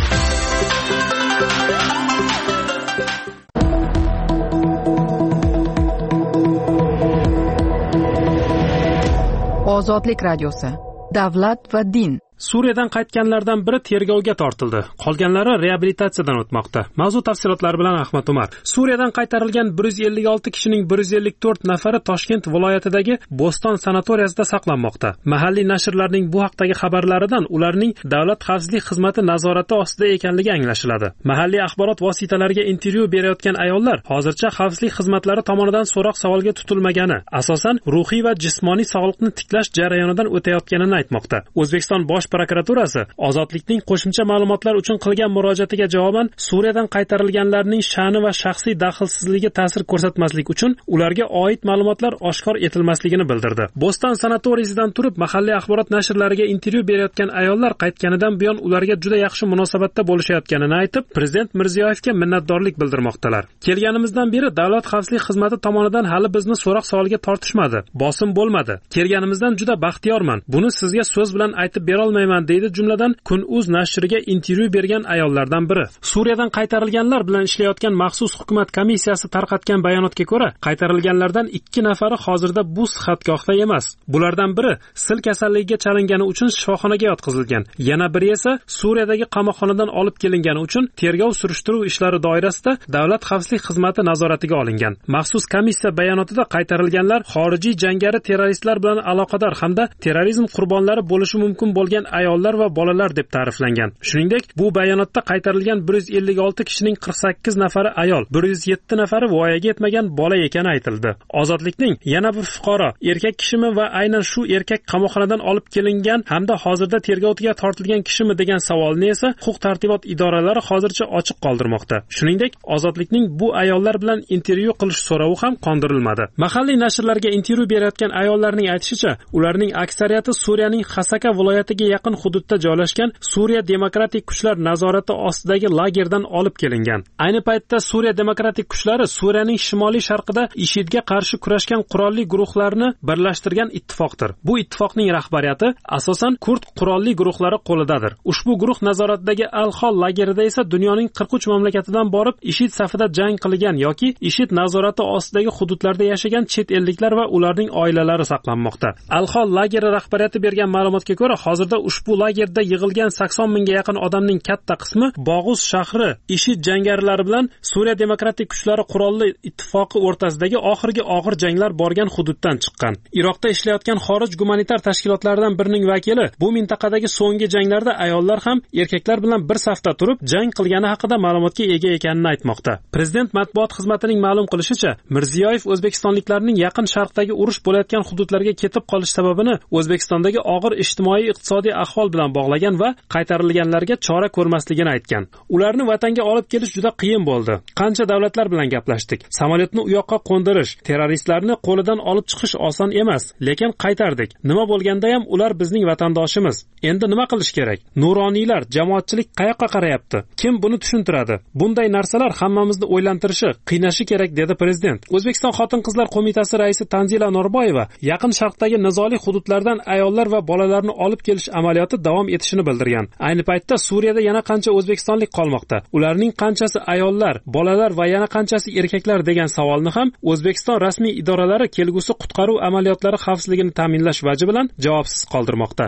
Ozodlik radiosi. Davlat va din. Suriyadan qaytganlardan biri tergovga tortildi. Qolganlari reabilitatsiyadan o'tmoqda. Mavzu tafsilotlari bilan Ahmad Umar. Suriyadan qaytarilgan bir yuz ellik olti kishining bir yuz ellik to'rt nafari Toshkent viloyatidagi Bo'ston sanatoriyasida saqlanmoqda. Mahalliy nashrlarning bu haqdagi xabarlaridan ularning Davlat xavfsizlik xizmati nazorati ostida ekanligi anglashiladi. Mahalliy axborot vositalariga intervyu berayotgan ayollar hozircha xavfsizlik xizmatlari tomonidan so'roq savolga tutilmagani, asosan ruhiy va jismoniy sog'liqni tiklash jarayonidan o'tayotganini aytmoqda. O'zbekiston bosh prokuraturasi Ozodlikning qo'shimcha ma'lumotlar uchun qilgan murojaatiga javoban Suriyadan qaytarilganlarning sha'ni va shaxsiy daxlsizligiga ta'sir ko'rsatmaslik uchun ularga oid ma'lumotlar oshkor etilmasligini bildirdi. Bo'ston sanatoriyasidan turib mahalliy axborot nashrlariga intervyu berayotgan ayollar qaytganidan buyon ularga juda yaxshi munosabatda bo'lishayotganini aytib, Prezident Mirziyoyevga minnatdorlik bildirmoqdalar. Kelganimizdan beri Davlat xavfsizlik xizmati tomonidan hali bizni so'roq savolga tortishmadi, bosim bo'lmadi. Kelganimizdan juda baxtiyorman. Buni sizga so'z bilan aytib bera olmayman deydi jumladan Kun.uz nashriga intervyu bergan ayollardan biri. Suriyadan qaytarilganlar bilan ishlayotgan maxsus hukumat komissiyasi tarqatgan bayonotga ko'ra, qaytarilganlardan ikki nafari hozirda bu sihatgohda emas. Bulardan biri sil kasalligiga chalingani uchun shifoxonaga yotqizilgan. Yana biri esa Suriyadagi qamoqxonadan olib kelingani uchun tergov surishtiruv ishlari doirasida Davlat xavfsizlik xizmati nazoratiga olingan. Maxsus komissiya bayonotida qaytarilganlar xorijiy jangari terroristlar bilan aloqador hamda terrorizm qurbonlari bo'lishi mumkin bo'lgan ayollar va bolalar deb ta'riflangan. Shuningdek, bu bayonotda qaytarilgan bir yuz ellik olti kishining qirq sakkiz nafari ayol, bir yuz yetti nafari voyaga yetmagan bola ekani aytildi. Ozodlikning yana bir fuqaro, erkak kishimi va aynan shu erkak qamoqxonadan olib kelingan hamda hozirda tergovga tortilgan kishimi degan savolni esa huquq-tartibot idoralari hozircha ochiq qoldirmoqda. Shuningdek, Ozodlikning bu ayollar bilan intervyu qilish so'rovi ham qondirilmadi. Mahalliy nashrlarga intervyu berayotgan ayollarning aytishicha, ularning aksariyati Suriyaning Hasaka viloyatiga yaqin hududda joylashgan Suriya demokratik kuchlar nazorati ostidagi lagerdan olib kelingan. Ayni paytda Suriya demokratik kuchlari Suriyaning shimoliy sharqida IShIDga qarshi kurashgan qurolli guruhlarni birlashtirgan ittifoqdir. Bu ittifoqning rahbariyati asosan kurd qurolli guruhlari qo'lidadir. Ushbu guruh nazoratidagi Al-Hol lagerida esa dunyoning qirq uch mamlakatidan borib IShID safida jang qilgan yoki IShID nazorati ostidagi hududlarda yashagan chet elliklar va ularning oilalari saqlanmoqda. Al-Hol lageri rahbariyati bergan ma'lumotga ko'ra, hozirda ushbu lagerda yig'ilgan sakson mingga yaqin odamning katta qismi Bog'uz shahri IShID jangarilari bilan Suriya demokratik kuchlari qurolli ittifoqi o'rtasidagi oxirgi og'ir janglar borgan hududdan chiqqan. Iroqda ishlayotgan xorij gumanitar tashkilotlaridan birining vakili bu mintaqadagi so'nggi janglarda ayollar ham erkaklar bilan bir safda turib jang qilgani haqida ma'lumotga ega ekanini aytmoqda. Prezident matbuot xizmatining ma'lum qilishicha, Mirziyoyev o'zbekistonliklarning yaqin sharqdagi urush bo'layotgan hududlarga ketib qolish sababini O'zbekistondagi og'ir ijtimoiy iqtisodiy ahvol bilan bog'lagan va qaytarilganlarga chora ko'rmasligini aytgan. Ularni vatanga olib kelish juda qiyin bo'ldi. Qancha davlatlar bilan gaplashdik. Samolyotni u yoqqa qo'ndirish, terroristlarni qo'lidan olib chiqish oson emas, lekin qaytardik. Nima bo'lganda ham ular bizning vatandoshimiz. Endi nima qilish kerak? Nuroniylar, jamoatchilik qayoqqa qarayapti? Kim buni tushuntiradi? Bunday narsalar hammamizni o'ylantirishi, qiynashi kerak dedi prezident. O'zbekiston Xotin-qizlar qo'mitasi raisi Tanzila Norboyeva yaqin sharqdagi nizoli hududlardan ayollar va bolalarni olib kelish amaliyoti davom etishini bildirgan. Ayni paytda Suriyada yana qancha o'zbekistonlik qolmoqda? Ularning qanchasi ayollar, bolalar va yana qanchasi erkaklar degan savolni ham O'zbekiston rasmiy idoralari kelgusi qutqaruv amaliyotlari xavfsizligini ta'minlash vaji bilan javobsiz qoldirmoqda.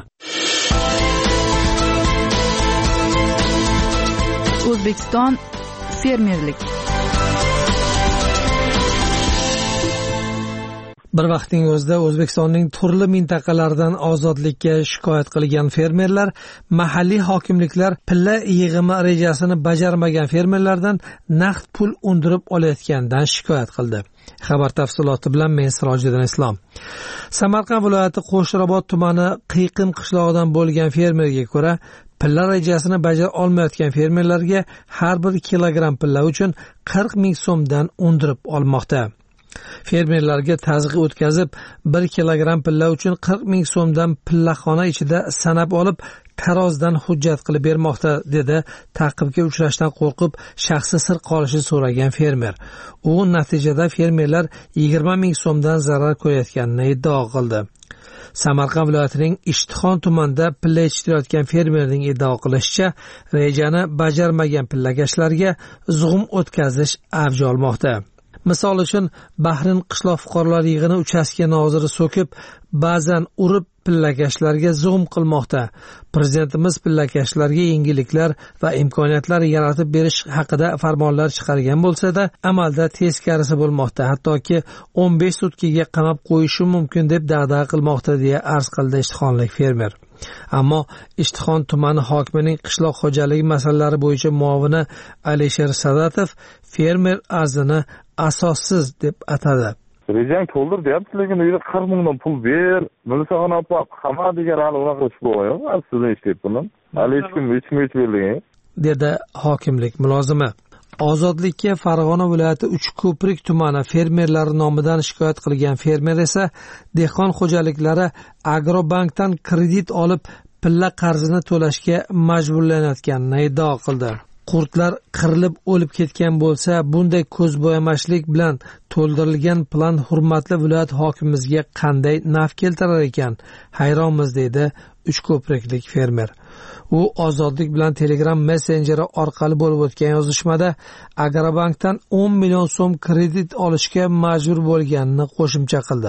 O'zbekiston fermerlik Bir vaqtning o'zida O'zbekistonning turli mintaqalaridan ozodlikka shikoyat qilgan fermerlar mahalliy hokimliklar pilla yig'imi rejasini bajarmagan fermerlardan naqd pul undirib olayotganidan shikoyat qildi. Xabar tafsiloti bilan men Sirojiddin Islom. Samarqand viloyati Qo'shrabot tumani Qiyiqim qishlog'idan bo'lgan fermerga ko'ra, pilla rejasini bajara olmayotgan fermerlarga har bir kilogramm pilla uchun qirq ming so'mdan undirib olmoqda. Fermerlarga tazg'i o'tkazib, bir kilogramm pilla uchun qirq ming so'mdan pillaxona ichida sanab olib, tarozdan hujjat qilib bermoqda, dedi ta'qibga uchrashdan qo'rqib shaxsi sir qolishi so'ragan fermer. U natijada fermerlar yigirma ming so'mdan zarar ko'rayotganini iddao qildi. Samarqand viloyatining Ishtixon tumanida pilla yetishtirayotgan fermerning iddao qilishicha, rejani bajarmagan pillagashlarga zug'um o'tkazish avj olmoqda. Misol uchun, Bahrin qishloq fuqarolar yig'ini uchastka noziri so'kib, ba'zan urib pillakashlarga zug'um qilmoqda. Prezidentimiz pillakashlarga yengilliklar va imkoniyatlar yaratib berish haqida farmonlar chiqargan bo'lsa-da, amalda teskarisi bo'lmoqda. Hattoki o'n besh sutkaga qamab qo'yishi mumkin deb da'da qilmoqda, deya arz qildi ishtixonlik fermer. Ammo Ishtixon tumani hokimining qishloq xo'jaligi masalalari bo'yicha muovini Alisher Sadatov fermer arzini asossiz deb atadi. Rejang to'ldir deyapti, lekin uyda qirq mingdan pul ber, Milisaxon opa, hamma degan hali unaqa ish bo'lmagan. Sizdan eshitib bundan. Hali hech kim hech kim aytmagan, dedi hokimlik mulozimi. Ozodlikka Farg'ona viloyati Uchko'prik tumani fermerlari nomidan shikoyat qilgan fermer esa dehqon xo'jaliklari Agrobankdan kredit olib pilla qarzini to'lashga majburlanayotganini iddao qildi. Qurtlar qirilib o'lib ketgan bo'lsa, bunday ko'zbo'yamashlik bilan to'ldirilgan plan hurmatli viloyat hokimimizga qanday naf keltirar ekan? Hayronmiz, deydi Uchko'priklik fermer. U Ozodlik bilan Telegram messenjeri orqali bo'lib o'tgan yozishmada Agrobankdan o'n million so'm kredit olishga majbur bo'lganini qo'shimcha qildi.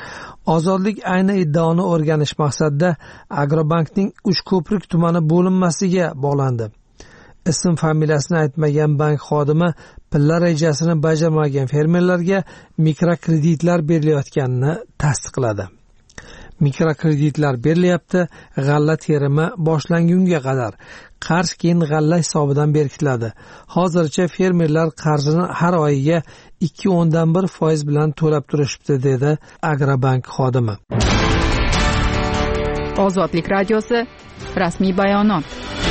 Ozodlik ayni iddaoni o'rganish maqsadida Agrobankning Uchko'prik tumani bo'linmasiga bog'landi. Ism familiyasini aytmagan bank xodimi pilla rejasini bajarmagan fermerlarga mikrokreditlar berilayotganini tasdiqladi. Mikrokreditlar berilyapti, g'alla terimi boshlangunga qadar. Qarz keyin g'alla hisobidan berkitiladi. Hozircha fermerlar qarzini har oyiga ikki o'ndan bir foiz bilan to'lab turishibdi, dedi Agrobank xodimi. Ozodlik radiosi rasmiy bayonot.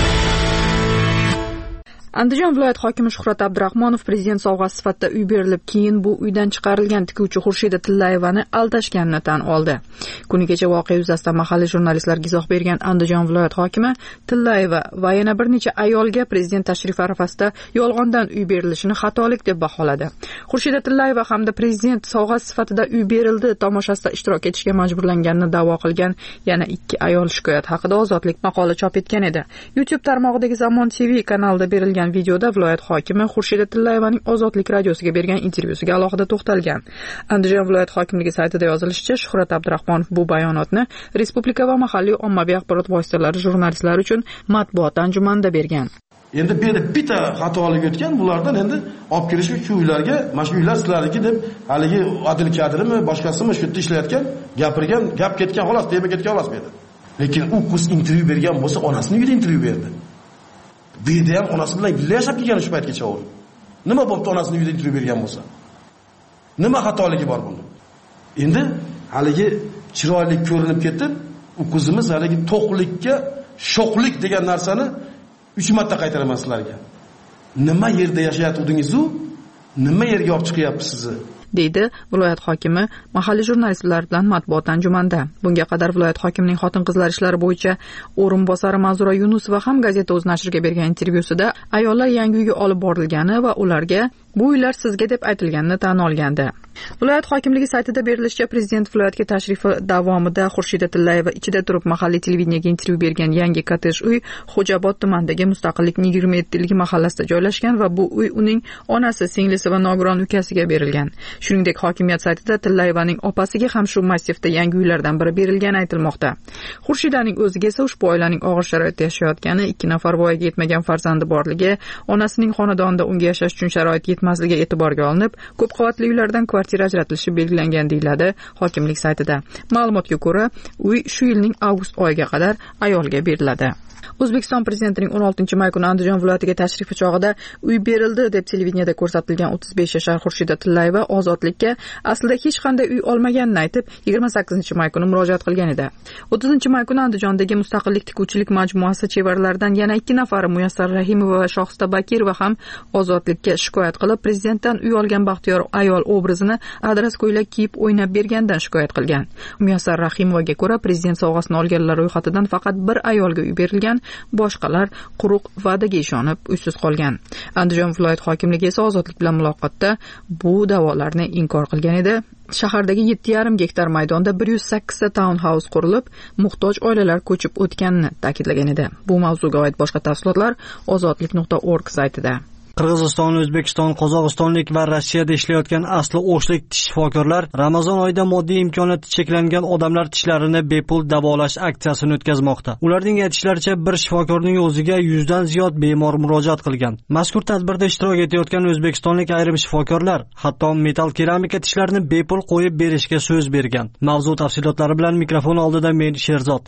Andijon viloyat hokimi Shuhrat Abdurahmonov prezident sovg'asi sifatida uy berilib, keyin bu uydan chiqarilgan tikuvchi Xurshida Tillayevani aldashganini tan oldi. Kuni kecha voqea yuzasidan mahalliy jurnalistlarga izoh bergan Andijon viloyat hokimi Tillayeva va yana bir necha ayolga prezident tashrif arafasida yolg'ondan uy berilishini xatolik deb baholadi. Xurshida Tillayeva hamda prezident sovg'asi sifatida uy berildi tomoshasida ishtirok etishga majburlanganini da'vo qilgan yana ikki ayol shikoyat haqida Ozodlik maqola chop etgan edi. YouTube tarmog'idagi Zamon T V kanalida berilgan videoda viloyat hokimi Xurshida Tillayevaning Ozodlik radiosiga bergan intervyusiga alohida to'xtalgan. Andijon viloyat hokimligi saytida yozilishicha, Shuhrat Abdurahmonov bu bayonotni respublika va mahalliy ommaviy axborot vositalari jurnalistlari uchun matbuot anjumanida bergan. Endi bu yerda bitta xatolik o'tgan, bulardan endi olib kelishga shu uylarga, mana shu uylar sizlarniki deb haligi adil kadrimi, boshqasimi shu yerda ishlayotgan, gapirgan, gap ketgan xolos, tema ketgan xolos bu yerda. Lekin u qiz intervyu bergan bo'lsa, onasining uyida intervyu berdi. Bu yerda ham onasi bilan birga yashab kelgan shu paytgacha u. Nima bo'pti onasining uyida intervyu bergan bo'lsa? Nima xatoligi bor bunda? Endi haligi chiroyli ko'rinib ketib, u qizimiz haligi to'qlikka shoqlik degan narsani uch marta qaytaraman sizlarga. Nima yerda yashayotdingiz-u? Nima yerga olib chiqyapsiz sizni? deydi viloyat hokimi mahalliy jurnalistlar bilan matbuot anjumanda. Bunga qadar viloyat hokimining xotin-qizlar ishlari bo'yicha o'rinbosari Manzura Yunusova ham gazeta o'z nashriga bergan intervyusida ayollar yangi uyga olib borilgani va ularga bu uylar sizga deb aytilganini tan olgandi. Viloyat hokimligi saytida berilishicha, prezident viloyatga tashrifi davomida Xurshida Tillayeva ichida turib mahalliy televideniyaga intervyu bergan yangi kottej uy Xo'jobod tumanidagi Mustaqillikning yigirma yettinchi mahallasida joylashgan va bu uy uning onasi, singlisi va nogiron ukasiga berilgan. Shuningdek, hokimiyat saytida Tillayevaning opasiga ham shu massivda yangi uylardan biri berilgani aytilmoqda. Xurshidaning o'ziga esa ushbu oilaning og'ir sharoitda yashayotgani, ikki nafar voyaga yetmagan farzandi borligi, onasining xonadonida unga yashash uchun sharoit yetmasligi e'tiborga olinib, ko'p qavatli uylardan kvartira ajratilishi belgilangan deyiladi hokimlik saytida. Ma'lumotga ko'ra, uy shu yilning avgust oyiga qadar ayolga beriladi. O'zbekiston prezidentining o'n oltinchi may kuni Andijon viloyatiga tashrifi chog'ida uy berildi deb televideniyada ko'rsatilgan o'ttiz besh yashar Xurshida Tillayeva Ozodlikka aslida hech qanday uy olmaganini aytib, yigirma sakkizinchi may kuni murojaat qilgan edi. o'ttizinchi may kuni Andijondagi Mustaqillik tikuvchilik majmuasi chevarlaridan yana ikki nafari Muyassar Rahimova va Shohista Bakirova ham Ozodlikka shikoyat qilib, prezidentdan uy olgan baxtiyor ayol obrazini adras ko'ylak kiyib o'ynab bergandan shikoyat qilgan. Muyassar Rahimovaga ko'ra, prezident sovg'asini olganlar ro'yxatidan faqat bir ayolga uy berilgan, boshqalar quruq va'daga ishonib uysiz qolgan. Andijon viloyat hokimligi esa Ozodlik bilan muloqotda bu da'volarni inkor qilgan edi. Shahardagi yetti yarim gektar maydonda bir yuz sakkiz ta townhouse qurilib, muhtoj oilalar ko'chib o'tganini ta'kidlagan edi. Bu mavzuga oid boshqa tafsilotlar ozodlik nuqta org saytida. Qirg'iziston, O'zbekiston, Qozog'istonlik va Rossiyada ishlayotgan asli o'shlik tish shifokorlar Ramazon oyida moddiy imkoniyati cheklangan odamlar tishlarini bepul davolash aksiyasini o'tkazmoqda. Ularning aytishlaricha, bir shifokorning o'ziga yuzdan ziyod bemor murojaat qilgan. Mazkur tadbirda ishtirok etayotgan o'zbekistonlik ayrim shifokorlar hatto metal keramika tishlarini bepul qo'yib berishga so'z bergan. Mavzu tafsilotlari bilan mikrofon oldida men Sherzod.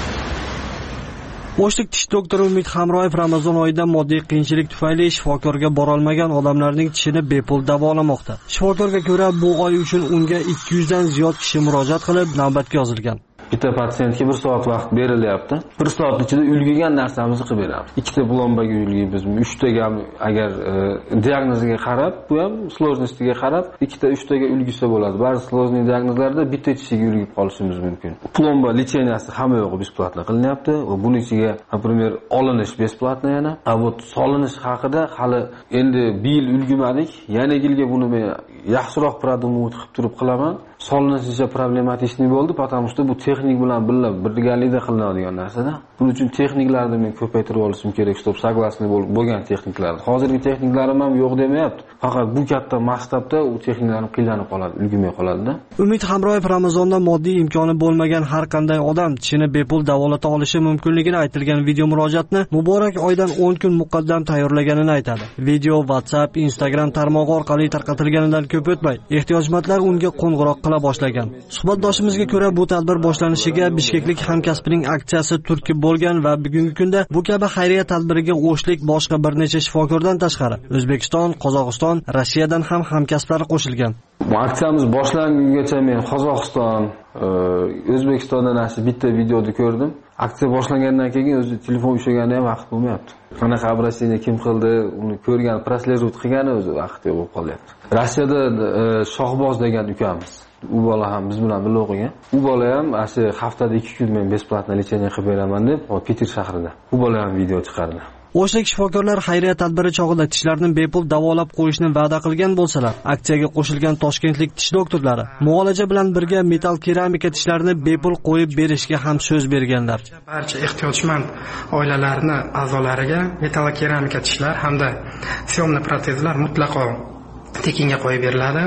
O'shlik tish doktori Umid Hamroyev Ramazon oyida moddiy qiyinchilik tufayli shifokorga borolmagan odamlarning tishini bepul davolamoqda. Shifokorga ko'ra, bu oy uchun unga ikki yuz dan ziyod kishi murojaat qilib, navbatga yozilgan. Bitta patsientga bir soat vaqt berilyapti. bir soat ichida ulgigan narsamizni qilib beramiz. ikkita plombaga ulgiymiz, uchtaga agar e, diagnoziga qarab, bu ham sложностiga qarab, ikkita uchtaga ulgisa bo'ladi. Ba'zi sложный diagnozlarda bitta tishiga ulgib qolishimiz mumkin. Plomba licheniyasi hamma yo'g'i besplatno qilinyapti. Va buning ichiga, например, olinish besplatno yana. A bu solinish haqida hali endi bir yil ulgimadik. Yana yilga buni men yaxshiroq продумывать qilib turib qilaman. Solinishi problematичный bo'ldi, потому что bu texnik bilan birga birgalikda qilinadigan narsa-da. Buning uchun texniklarni men ko'paytirib olishim kerak, чтобы согласный bo'lgan texniklarni. Hozirgi texniklarim ham yo'q demayapti. Faqat bu katta masshtabda u texniklarni qiynalib qoladi, ulgimay qoladi-da. Umid Hamroyev Ramazonda moddiy imkoni bo'lmagan har qanday odam tishini bepul davolata olishi mumkinligini aytilgan video murojaatni muborak oydan o'n kun muqaddam tayyorlaganini aytadi. Video WhatsApp, Instagram tarmog'i orqali tarqatilganidan ko'p o'tmay, ehtiyojmandlar unga qo'ng'iroq qila boshlagan. Suhbatdoshimizga ko'ra, bu tadbir boshlanishiga Bishkeklik hamkasbining aksiyasi turtki bo'lgan va bugungi kunda bu kabi xayriya tadbiriga O'shlik boshqa bir necha shifokordan tashqari O'zbekiston, Qozog'iston, Rossiyadan ham hamkasblar qo'shilgan. Bu aksiyamiz boshlangungacha men Qozog'iston, O'zbekistondan ana bitta videoni ko'rdim. Aksiya boshlangandan keyin o'zi telefon ushlaganda ham vaqt bo'lmayapti. Qanaqa obrasiya kim qildi, uni ko'rgan, прослеживать qilgani o'zi vaqt yo'q bo'lib qolyapti. Rossiyada Shohboz degan ukamiz, u bola ham biz bilan birga o'qigan. U bola ham asli haftada ikki kun men besplatno lecheniya qilib beraman deb, Peter shahrida. U bola ham video chiqardi. O'shlik shifokorlar xayriya tadbiri chog'ida tishlarni bepul davolab qo'yishni va'da qilgan bo'lsalar, aksiyaga qo'shilgan toshkentlik tish doktorlari muolaja bilan birga metal keramika tishlarini bepul qo'yib berishga ham so'z berganlar. Barcha ehtiyojmand oilalarning a'zolariga metal keramika tishlar hamda syomniy protezlar mutlaqo tekinga qo'yib beriladi.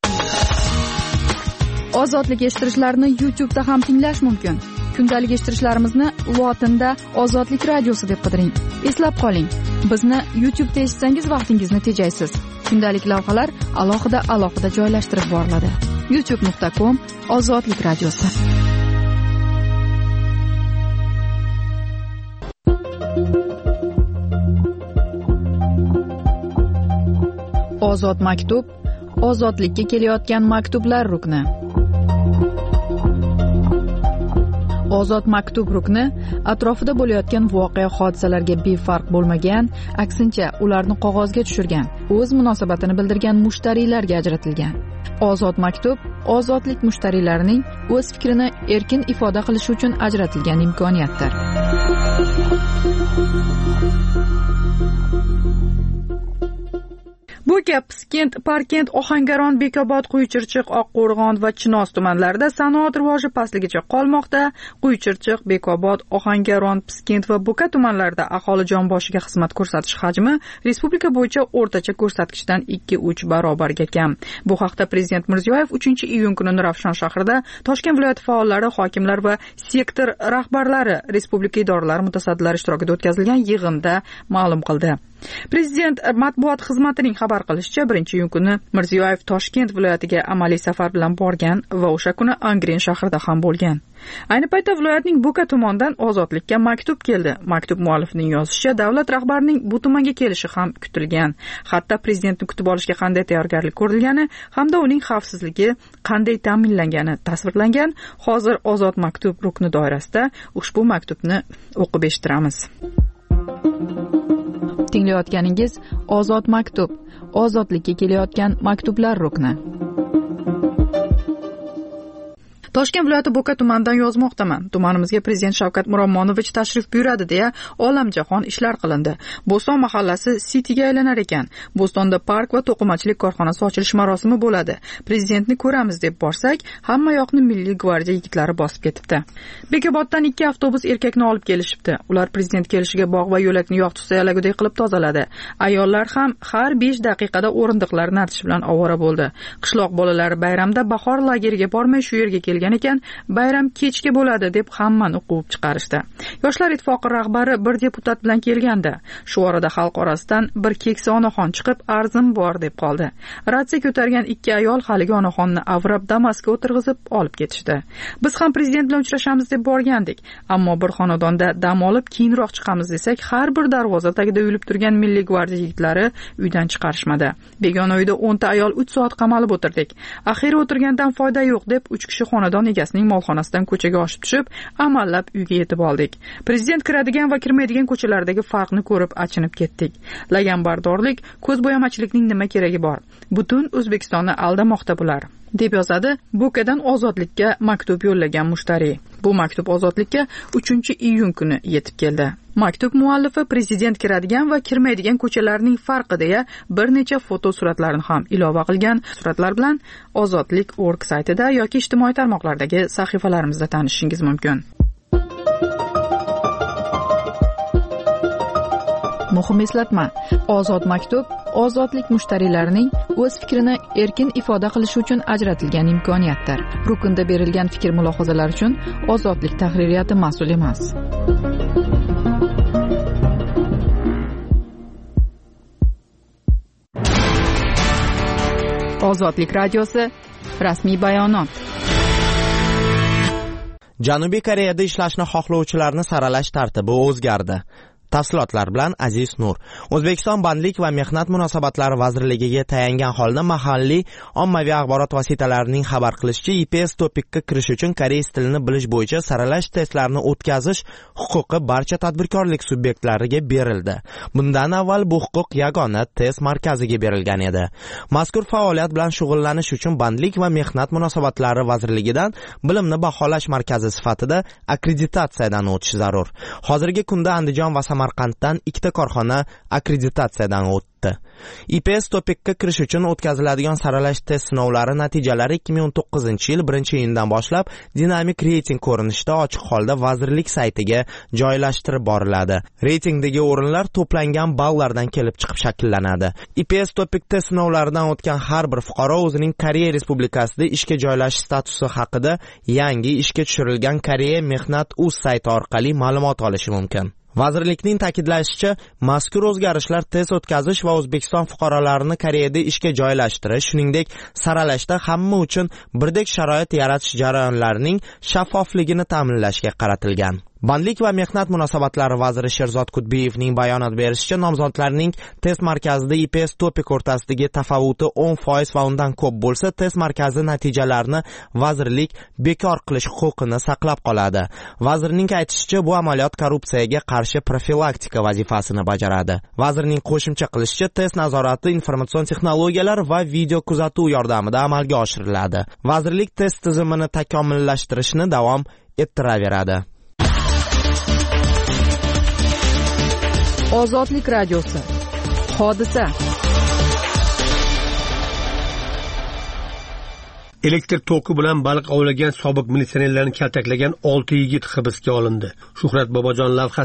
Ozodlik eshittirishlarni YouTube da ham tinglash mumkin. Kundalik eshittirishlarimizni lotinda Ozodlik radiosi deb qidiring. Eslab qoling, bizni YouTube da eshitsangiz vaqtingizni tejaysiz. Kundalik lavhalar alohida alohida joylashtirib boriladi. youtube nuqta com Ozodlik radiosi. Ozod maktub, ozodlikka kelayotgan maktublar rukni. Ozod maktub rukni atrofida bo'layotgan voqea hodisalarga befarq bo'lmagan, aksincha ularni qog'ozga tushirgan, o'z munosabatini bildirgan mushtariylarga ajratilgan. Ozod maktub ozodlik mushtariylarining o'z fikrini erkin ifoda qilishi uchun ajratilgan imkoniyatdir. Bu gap Piskent, Parkent, Ohangaron, Bekobod, Quychirchiq, Oqqo'rg'on va Chinoz tumanlarida sanoat rivoji pastligicha qolmoqda. Quychirchiq, Bekobod, Ohangaron, Piskent va Bo'ka tumanlarida aholi jon boshiga xizmat ko'rsatish hajmi respublika bo'yicha o'rtacha ko'rsatkichdan ikki uch barobarga kam. Bu haqda Prezident Mirziyoyev uchinchi iyun kuni Nurafshon shahrida Toshkent viloyati faollari, hokimlar va sektor rahbarlari, respublika idoralari mutasaddilari ishtirokida o'tkazilgan yig'inda ma'lum qildi. Prezident matbuot xizmatining xabar xabar qilishicha, birinchi iyun kuni Mirziyoyev Toshkent viloyatiga amaliy safar bilan borgan va o'sha kuni Angren shahrida ham bo'lgan. Ayni paytda viloyatning Bo'ka tumanidan Ozodlikka maktub keldi. Maktub muallifining yozishicha, davlat rahbarining bu tumanga kelishi ham kutilgan. Hatto prezidentni kutib olishga qanday tayyorgarlik ko'rilgani hamda uning xavfsizligi qanday ta'minlangani tasvirlangan. Hozir Ozod maktub rukni doirasida ushbu maktubni o'qib eshittiramiz. Tinglayotganingiz Ozod maktub, ozodlikka kelayotgan maktublar rukni. Toshkent viloyati Bo'ka tumanidan yozmoqdaman. Tumanimizga prezident Shavkat Miromonovich tashrif buyuradi deya olamjahon ishlar qilindi. Bo'ston mahallasi Cityga aylanar ekan. Bo'stonda park va to'qimachilik korxonasi ochilish marosimi bo'ladi. Prezidentni ko'ramiz deb borsak, hamma yoqni Milliy gvardiya yigitlari bosib ketibdi. Bekoboddan ikki avtobus erkakni olib kelishibdi. Ular prezident kelishiga bog' va yo'lakni yoq tutsa yalagudek qilib tozaladi. Ayollar ham har besh daqiqada o'rindiqlarni artish bilan ovora bo'ldi. Qishloq bolalari bayramda bahor lageriga bormay shu yerga kelgan ekan, bayram kechga bo'ladi deb hammani quvib chiqarishdi. Yoshlar ittifoqi rahbari bir deputat bilan kelganda, shu orada xalq orasidan bir keksa onaxon chiqib, arzim bor deb qoldi. Ratsiya ko'targan ikki ayol haligi onaxonni avrab Damasga o'tirg'izib olib ketishdi. Biz ham prezident bilan uchrashamiz deb borgandik, ammo bir xonadonda dam olib keyinroq chiqamiz desak, har bir darvoza tagida uyilib turgan Milliy gvardiya yigitlari uydan chiqarishmadi. Begona uyda o'nta ayol uch soat qamalib o'tirdik. Axiri o'tirgandan foyda yo'q deb uch kishi xonadon egasining molxonasidan ko'chaga oshib tushib, amallab uyga yetib oldik. Prezident kiradigan va kirmaydigan ko'chalardagi farqni ko'rib achinib ketdik. Laganbardorlik, ko'zbo'yamachilikning nima keragi bor? Butun O'zbekistonni aldamoqda bular, deb yozadi Bo'kadan Ozodlikka maktub yo'llagan mushtariy. Bu maktub Ozodlikka uchinchi iyun kuni yetib keldi. Maktub muallifi prezident kiradigan va kirmaydigan ko'chalarning farqi deya bir necha foto suratlarni ham ilova qilgan. Suratlar bilan ozodlik dot org saytida yoki ijtimoiy tarmoqlardagi sahifalarimizda tanishishingiz mumkin. Muhim eslatma: Ozod maktub ozodlik mushtariylarining o'z fikrini erkin ifoda qilishi uchun ajratilgan imkoniyatdir. Rukunda berilgan fikr-mulohazalar uchun Ozodlik tahririyati mas'ul emas. Ozodlik radiosi rasmiy bayonot. Janubiy Koreyada ishlashni xohlovchilarni saralash tartibi o'zgardi. Tafsilotlar bilan Aziz Nur. O'zbekiston Bandlik va mehnat munosabatlari vazirligiga tayangan holda mahalliy ommaviy axborot vositalarining xabar qilishicha, I P S topikka kirish uchun koreys tilini bilish bo'yicha saralash testlarini o'tkazish huquqi barcha tadbirkorlik subyektlariga berildi. Bundan avval bu huquq yagona test markaziga berilgan edi. Mazkur faoliyat bilan shug'ullanish uchun Bandlik va mehnat munosabatlari vazirligidan bilimni baholash markazi sifatida akkreditatsiyadan o'tish zarur. Hozirgi kunda Andijon va Samarqanddan ikkita korxona akkreditatsiyadan o'tdi. I P S topikka kirish uchun o'tkaziladigan saralash test sinovlari natijalari ikki ming o'n to'qqizinchi yil birinchi iyundan boshlab dinamik reyting ko'rinishida ochiq holda vazirlik saytiga joylashtirib boriladi. Reytingdagi o'rinlar to'plangan ballardan kelib chiqib shakllanadi. I P S topik test sinovlaridan o'tgan har bir fuqaro o'zining Koreya Respublikasida ishga joylashish statusi haqida yangi ishga tushirilgan Koreya Mehnat.uz sayti orqali ma'lumot olishi mumkin. Vazirlikning ta'kidlashicha, mazkur o'zgarishlar test o'tkazish va O'zbekiston fuqarolarini Koreyada ishga joylashtirish, shuningdek, saralashda hamma uchun birdek sharoit yaratish jarayonlarining shaffofligini ta'minlashga qaratilgan. Bandlik va mehnat munosabatlari vaziri Sherzod Kudbiyevning bayonot berishicha, nomzodlarning test markazida I P S topik o'rtasidagi tafavuti o'n foiz va undan ko'p bo'lsa, test markazi natijalarini vazirlik bekor qilish huquqini saqlab qoladi. Vazirning aytishicha, bu amaliyot korrupsiyaga qarshi profilaktika vazifasini bajaradi. Vazirning qo'shimcha qilishicha, test nazorati informatsion texnologiyalar va video kuzatuv yordamida amalga oshiriladi. Vazirlik test tizimini takomillashtirishni davom ettiraveradi. Ozodlik radiosi. Hodisa. Elektr toki bilan baliq ovlagan sobiq militsionerlarni kaltaklagan olti yigit hibsga olindi. Shuhrat Bobojon lavhasi.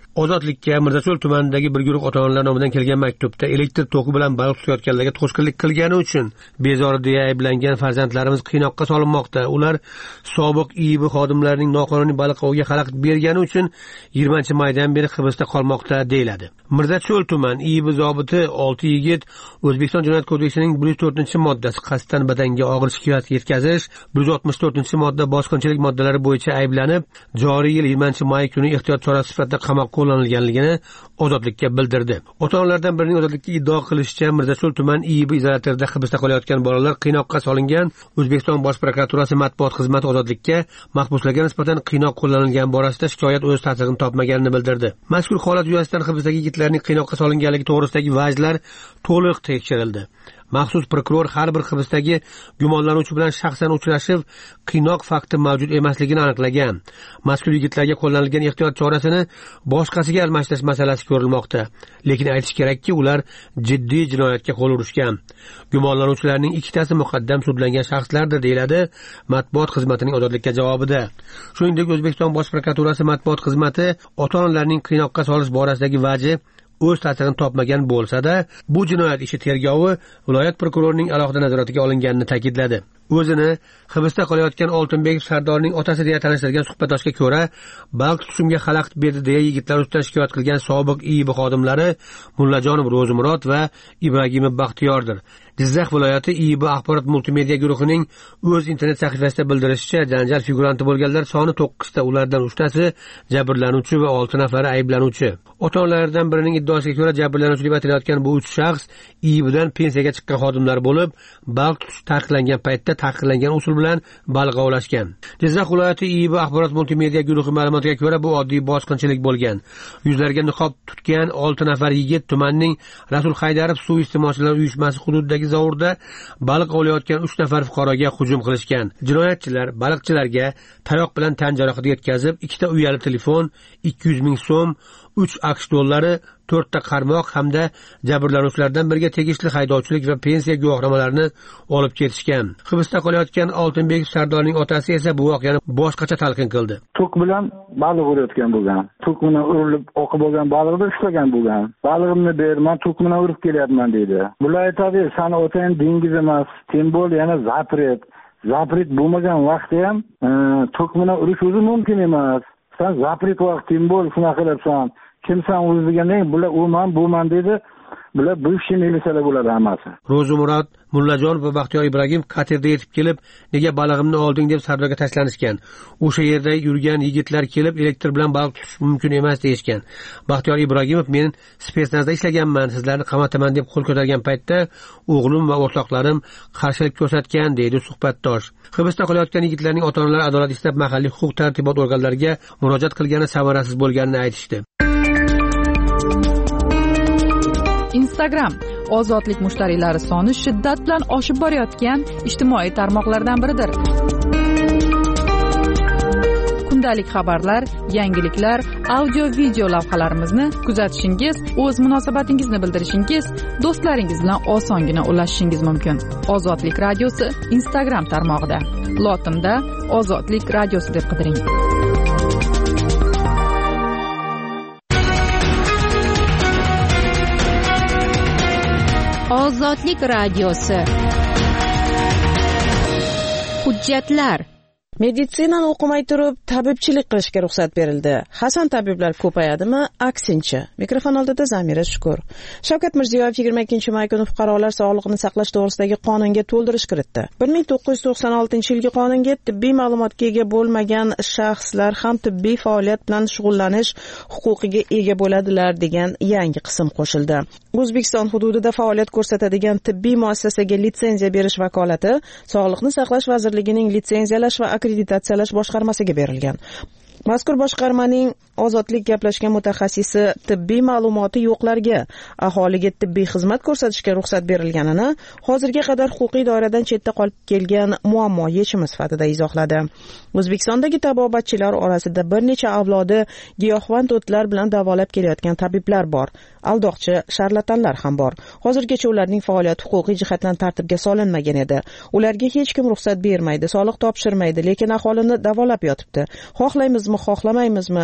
Ozodlikka Mirzacho'l tumanidagi bir guruh ota-onalar nomidan kelgan maktubda elektr toki bilan baliq tutayotganlarga to'sqinlik qilgani uchun bezori deya ayblangan farzandlarimiz qiynoqqa solinmoqda. Ular sobiq I I B xodimlarining noqonuniy baliq oviga xalaqit bergani uchun yigirmanchi maydan beri hibsda qolmoqda deyiladi. Mirzacho'l tuman I I B zobiti olti yigit O'zbekiston Jinoyat kodeksining bir yuz to'rtinchi moddasi qasddan badanga og'ir shikoyat yetkazish, bir yuz oltmish to'rtinchi modda bosqinchilik moddalari bo'yicha ayblanib, joriy yil yigirmanchi may kuni ehtiyot chorasi sifatida qamoqqa qo'llanilganligini Ozodlikka bildirdi. Ota-onalardan birining Ozodlikka iddao qilishicha, Mirzacho'l tuman I I B izolyatorida hibsda qolayotgan bolalar qiynoqqa solingan. O'zbekiston Bosh prokuraturasi matbuot xizmati Ozodlikka mahbuslarga nisbatan qiynoq qo'llanilgan borasida shikoyat o'z tasdig'ini topmaganini bildirdi. Mazkur holat yuzasidan hibsdagi yigitlarning qiynoqqa solinganligi to'g'risidagi vajlar to'liq tekshirildi. Maxsus prokuror har bir hibsdagi gumonlanuvchi bilan shaxsan uchrashib, qiynoq fakti mavjud emasligini aniqlagan. Mazkur yigitlarga qo'llanilgan ehtiyot chorasini boshqasiga almashtirish masalasi ko'rilmoqda. Lekin aytish kerakki, ular jiddiy jinoyatga qo'l urishgan. Gumonlanuvchilarning ikkitasi muqaddam sudlangan shaxslardir, deyiladi matbuot xizmatining Ozodlikka javobida. Shuningdek, O'zbekiston Bosh prokuraturasi matbuot xizmati ota-onalarning qiynoqqa solish borasidagi vaji o'z tasdig'ini topmagan bo'lsa-da, bu jinoyat ishi tergovi viloyat prokurorining alohida nazoratiga olinganini ta'kidladi. O'zini hibsda qolayotgan Oltinbekov Sardorning otasi deya tanishtirgan suhbatdoshga ko'ra, baliq tutishimga xalaqit berdi deya yigitlar ustidan shikoyat qilgan sobiq I I B xodimlari Mullajonov Ro'zimurod va Ibragimov Baxtiyordir. Jizzax viloyati I I B axborot multimedia guruhining o'z internet sahifasida bildirishicha, janjal figuranti bo'lganlar soni to'qqizta, ulardan uchtasi jabrlanuvchi va olti nafari ayblanuvchi. Ota-onalardan birining iddaosiga ko'ra, jabrlanuvchi deb aytilayotgan bu uch shaxs I I B'dan pensiyaga chiqqan xodimlar bo'lib, baliq tutish taqiqlangan paytda taqiqlangan usul bilan baliq ovlashgan. Jizzax viloyati I I B axborot multimedia guruhi ma'lumotiga ko'ra, bu oddiy bosqinchilik bo'lgan. Yuzlarga niqob tutgan olti nafar yigit tumanning Rasul Haydarov suv iste'molchilar uyushmasi hududidagi zovurda baliq ovlayotgan uch nafar fuqaroga hujum qilishgan. Jinoyatchilar baliqchilarga tayoq bilan tan jarohati yetkazib, ikkita uyali telefon, ikki yuz ming so'm, uch aqsh dollari, to'rtta qarmoq hamda jabrlanuvchilardan biriga tegishli haydovchilik va pensiya guvohnomalarini olib ketishgan. Hibsda qolayotgan Oltinbekov Sardorning otasi esa bu voqeani boshqacha talqin qildi. Tok bilan baliq urayotgan bo'lgan. Tok bilan urilib oqib bo'lgan baliqni ushlagan bo'lgan. Balig'imni ber, men tok bilan urib kelyapman deydi. Bular aytadi, "Sani otang dengiz emas, tembol yana zapret. Zapret bo'lmagan vaqtda ham tok bilan urish o'zi mumkin emas. Sen zapret vaqt tembol shunaqa qilyapsan. Kimsan o'zi degandan bular o'man bo'lman dedi. Bular buvshi militsiyalar bo'ladi hammasi." Ro'zimurod, Mullajonov va Baxtiyor Ibragim katerda yetib kelib, "Nega balig'imni olding?" deb Sardorga tashlanishgan. O'sha yerda yurgan yigitlar kelib, elektr bilan baliq tutish mumkin emas deyishgan. Baxtiyor Ibragimov, "Men spetsnazda ishlaganman, sizlarni qamataman" deb qo'l ko'targan paytda o'g'lim va o'rtoqlarim qarshilik ko'rsatgan, deydi suhbatdosh. Hibsda qolayotgan yigitlarning ota-onalari adolat istab mahalliy huquq-tartibot organlariga murojaat qilgani samarasiz bo'lganini aytishdi. Instagram ozodlik mushtariylari soni shiddat bilan oshib borayotgan ijtimoiy tarmoqlardan biridir. Kundalik xabarlar, yangiliklar, audio-video lavhalarimizni kuzatishingiz, o'z munosabatingizni bildirishingiz, do'stlaringiz bilan osongina ulashishingiz mumkin. Ozodlik radiosi Instagram tarmog'ida. Lotinda Ozodlik radiosi deb qidiring. Ozodlik radiosi. Hujjatlar. Meditsinani o'qimay turib tabibchilik qilishga ruxsat berildi. Hasan tabiblar ko'payadimi? Aksincha. Mikrofon oldida Zamira Shukur. Shavkat Mirziyoyev yigirma ikkinchi may kuni fuqarolar sog'lig'ini saqlash to'g'risidagi qonunga to'ldirish kiritdi. bir ming to'qqiz yuz to'qson oltinchi yilgi qonunga tibbiy ma'lumotga ega bo'lmagan shaxslar ham tibbiy faoliyat bilan shug'ullanish huquqiga ega bo'ladilar degan yangi qism qo'shildi. O'zbekiston hududida faoliyat ko'rsatadigan tibbiy muassasaga litsenziya berish vakolati Sog'liqni saqlash vazirligining litsenziyalash va akkreditatsiyalash boshqarmasiga berilgan. Mazkur boshqarmaning ozodlik gaplashgan mutaxassisi tibbiy ma'lumoti yo'qlarga aholiga tibbiy xizmat ko'rsatishga ruxsat berilganini hozirga qadar huquqiy doiradan chetda qolib kelgan muammo yechimi sifatida izohladi. O'zbekistondagi tabobatchilar orasida bir necha avlodi giyohvand o'tlar bilan davolab kelayotgan tabiblar bor. Aldoqchi, sharlatanlar ham bor. Hozirgacha ularning faoliyati huquqiy jihatdan tartibga solinmagan edi. Ularga hech kim ruxsat bermaydi, soliq topshirmaydi, lekin aholini davolab yotibdi. Xohlaymizmi, xohlamaymizmi, vrachlar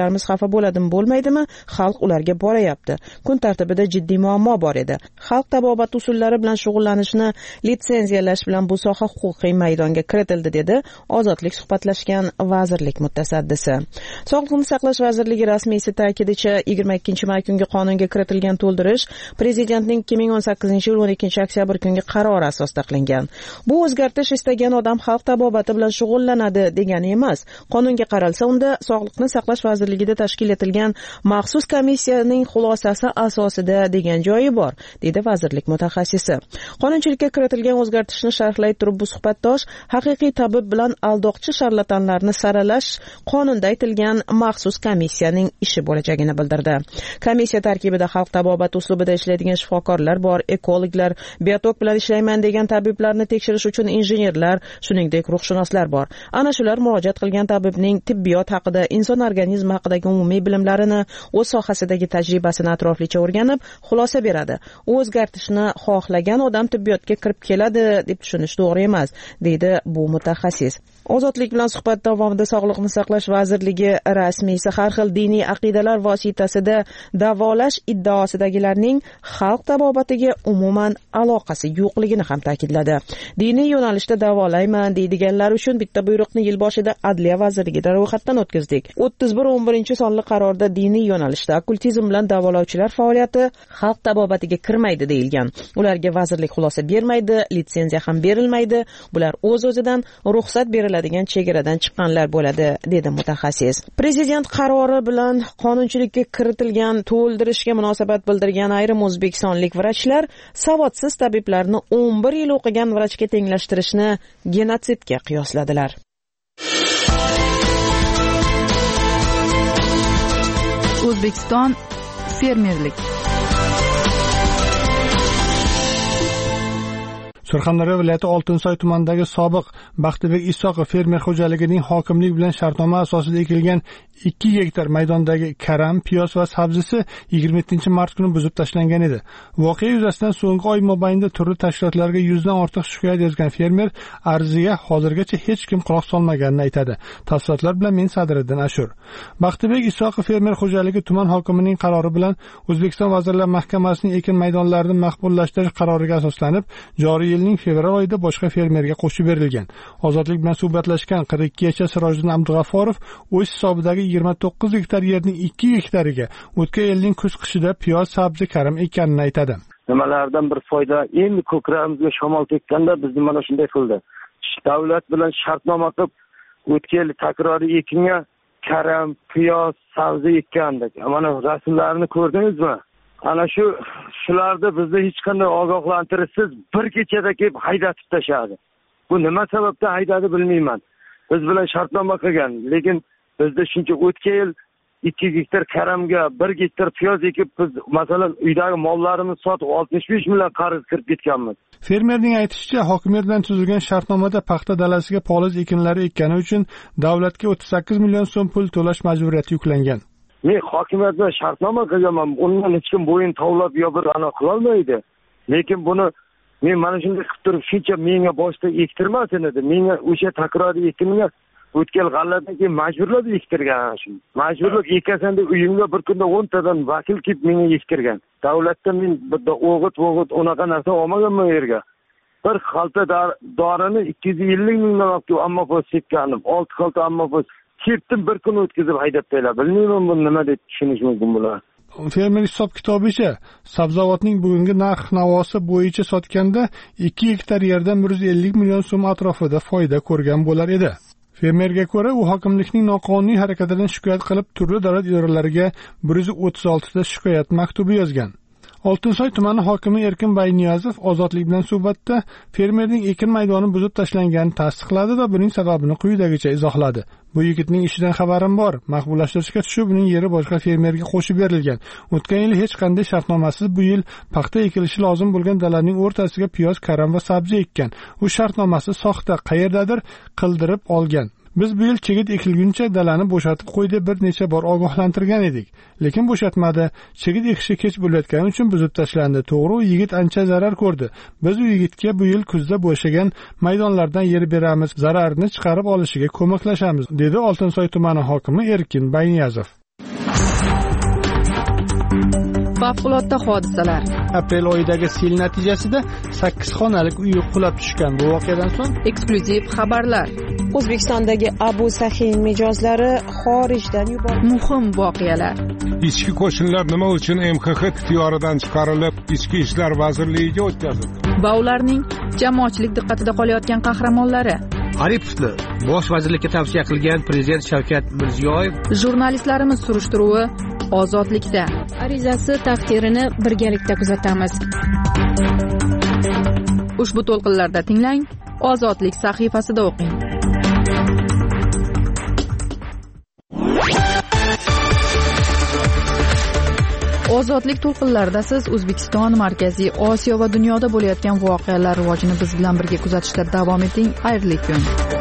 fuqarolarimiz xafa bo'ladimi, bo'lmaydimi? Xalq ularga boryapti. Kun tartibida jiddiy muammo bor edi. Xalq tabobat usullari bilan shug'ullanishni litsenziyalash bilan bu soha huquqiy maydonga kiritildi, dedi Ozodlik suhbatlashgan vazirlik mutasaddisi. Sog'liqni saqlash vazirligi rasmiysi ta'kidicha, yigirma ikkinchi may kungi qonunga kiritilgan to'ldirish prezidentning ikki ming o'n sakkizinchi yil o'n ikkinchi oktyabr kungi qarori asosida qilingan. Bu o'zgartirish istagan odam xalq tabobati bilan shug'ullanadi degani emas. Qonunga qaralsa, unda Sog'liqni saqlash vazirligida tashkil etilgan maxsus komissiyaning xulosasi asosida degan joyi bor, dedi vazirlik mutaxassisi. Qonunchilikka kiritilgan o'zgartirishni sharhlay turib bu suhbatdosh haqiqiy tabib bilan aldoqchi sharlatanlarni saralash qonunda aytilgan maxsus komissiyaning ishi bo'lajagini bildirdi. Komissiya tarkibida xalq tabobat uslubida ishlaydigan shifokorlar bor, ekologlar, biotok bilan ishlayman degan tabiblarni tekshirish uchun injenerlar, shuningdek ruhshunoslar bor. Ana shular murojaat qilgan tabibning tibbiyot haqida, inson organizmi haqidagi umumiy bilimlarini, o'z sohasidagi tajribasini atroflicha o'rganib, xulosa beradi. O'zgartishni xohlagan odam tibbiyotga kirib keladi deb tushunish to'g'ri emas, deydi bu mutaxassis. Ozodlik bilan suhbat davomida Sog'liqni saqlash vazirligi rasmiysi har xil diniy aqidalar vositasida davolash iddaosidagilarning xalq tabobatiga umuman aloqasi yo'qligini ham ta'kidladi. Diniy yo'nalishda davolayman deydiganlar uchun bitta buyruqni yil boshida Adliya vazirligida ro'yxatdan o'tkazdik. o'ttiz bir o'n birinchi sonli qarorda diniy yo'nalishda okkultizm bilan davolovchilar faoliyati xalq tabobatiga kirmaydi deyilgan. Ularga vazirlik xulosa bermaydi, litsenziya ham berilmaydi. Bular o'z-o'zidan ruxsat beriladigan chegaradan chiqqanlar bo'ladi, dedi mutaxassis. Prezident qarori bilan qonunchilikka kiritilgan to'ldirishga munosabat bildirgan ayrim o'zbekistonlik vrachlar savodsiz tabiblarni o'n bir yil o'qigan vrachga tenglashtirishni genotsidga qiyosladilar. O'zbekiston fermerlik. Surxondaryo viloyati Oltinsoy tumanidagi sobiq Baxtibek Isoqov fermer xo'jaligining hokimlik bilan shartnoma asosida ekilgan ikki gektar maydondagi karam, piyoz va sabzisi yigirma yettinchi mart kuni buzib tashlangan edi. Voqea yuzasidan so'nggi oy mobaynida turli tashkilotlarga yuzdan ortiq shikoyat yozgan fermer arziga hozirgacha hech kim quloq solmaganini aytadi. Tafsilotlar bilan men Sadriddin Ashur. Baxtibek Isoqov fermer xo'jaligi tuman hokimining qarori bilan O'zbekiston Vazirlar Mahkamasining ekin maydonlarini maqbullashtirish qaroriga asoslanib, joriy yilning fevral oyida boshqa fermerga qo'shib berilgan. Ozodlik bilan suhbatlashgan qirq ikki yoshli Sirojiddin Abdug'afforov o'z hisobidagi yigirma to'qqiz gektar yerning ikki gektariga o'tgan yilning kuz qishida piyoz, sabzi, karam ekanini aytadi. Nimalardan bir foyda, endi ko'kramizga shamol tekkanda bizni mana shunday qildi. Davlat bilan shartnoma qilib o'tgan yil takroriy ekinga karam, piyoz, sabzi ekkandik. Mana rasmlarni ko'rdingizmi? Ana shu shularni bizni hech qanday ogohlantirishsiz bir kechada kelib haydatib tashadi. Bu nima sababdan haydadi bilmayman. Biz bilan shartnoma qilgan, lekin bizda shuncha o'tgan yil ikki gektar karamga bir gektar piyoz ekib, biz masalan uydagi mollarimizni sotib oltmish besh million qarz kirib ketganmiz. Fermerning aytishicha, hokimiyat bilan tuzilgan shartnomada paxta dalasiga poliz ekinlari ekkani uchun davlatga o'ttiz sakkiz million so'm pul to'lash majburiyati yuklangan. Men hokimiyat bilan shartnoma qilganman. Undan hech kim bo'yin tovlab yo bir ana qila olmaydi. Lekin buni men mana shunday qilib turib, shuncha menga boshda ektirmasin edi. Menga o'sha takroriy ekinga o'tgan g'alladan keyin majburlab ektirgan ana shu. Majburlab ekasan deb uyimga bir kunda o'n tadan vakil kelib menga ektirgan. Davlatdan men bitta o'g'it o'g'it unaqa narsa olmaganman yerga. Bir xalta dorini ikki yuz ellik mingdan olib ammafos sekkanim. olti xalta ammafos ketdim, bir kun o'tkazib haydab taylar. Bilmayman bu nima deb tushunish mumkin bular. Fermer hisob kitobicha sabzavotning bugungi narx-navosi bo'yicha sotganda ikki gektar yerdan bir yuz ellik million so'm atrofida foyda ko'rgan bo'lar edi. Fermerga ko'ra, u hokimlikning noqonuniy harakatidan shikoyat qilib, turli davlat idoralariga bir yuz o'ttiz olti ta shikoyat maktubi yozgan. Oltinsoy tumani hokimi Erkin Bayniyazov Ozodlik bilan suhbatda fermerning ekin maydoni buzib tashlanganini tasdiqladi va buning sababini quyidagicha izohladi. Bu yigitning ishidan xabarim bor. Maqbullashtirishga tushib, uning yeri boshqa fermerga qo'shib berilgan. O'tgan yil hech qanday shartnomasiz bu yil paxta ekilishi lozim bo'lgan dalaning o'rtasiga piyoz, karam va sabzi ekkan. U shartnomasi soxta, qayerdadir qildirib olgan. Biz bu yil chigit ekilguncha dalani bo'shatib qo'y deb bir necha bor ogohlantirgan edik. Lekin bo'shatmadi. Chigit ekishi kech bo'layotgani uchun buzib tashlandi. To'g'ri, u yigit ancha zarar ko'rdi. Biz u yigitga bu yil kuzda bo'shagan maydonlardan yer beramiz, zararni chiqarib olishiga ko'maklashamiz, dedi Oltinsoy tumani hokimi Erkin Bayniyazov. favqulodda hodisalar. Aprel oyidagi sel natijasida sakkiz xonalik uy qulab tushgan. Bu voqeadan so'ng eksklyuziv xabarlar. O'zbekistondagi Abu Sahin mijozlari xorijdan yuborildi. Muhim voqealar. Ichki qo'shinlar nima uchun M X X ixtiyoridan chiqarilib, Ichki ishlar vazirligiga o'tkazildi? Va ularning jamoatchilik diqqatida qolayotgan qahramonlari. Aripovni bosh vazirlikka tavsiya qilgan prezident Shavkat Mirziyoyev. Jurnalistlarimiz surishtiruvi ozodlikda. Arizasi taqdirini birgalikda kuzatamiz. Ushbu to'lqinlarda tinglang, Ozodlik sahifasida o'qing. Ozodlik to'lqinlarida siz O'zbekiston, Markaziy Osiyo va dunyoda bo'layotgan voqealar rivojini biz bilan birga kuzatishda davom eting. Xayrli kun.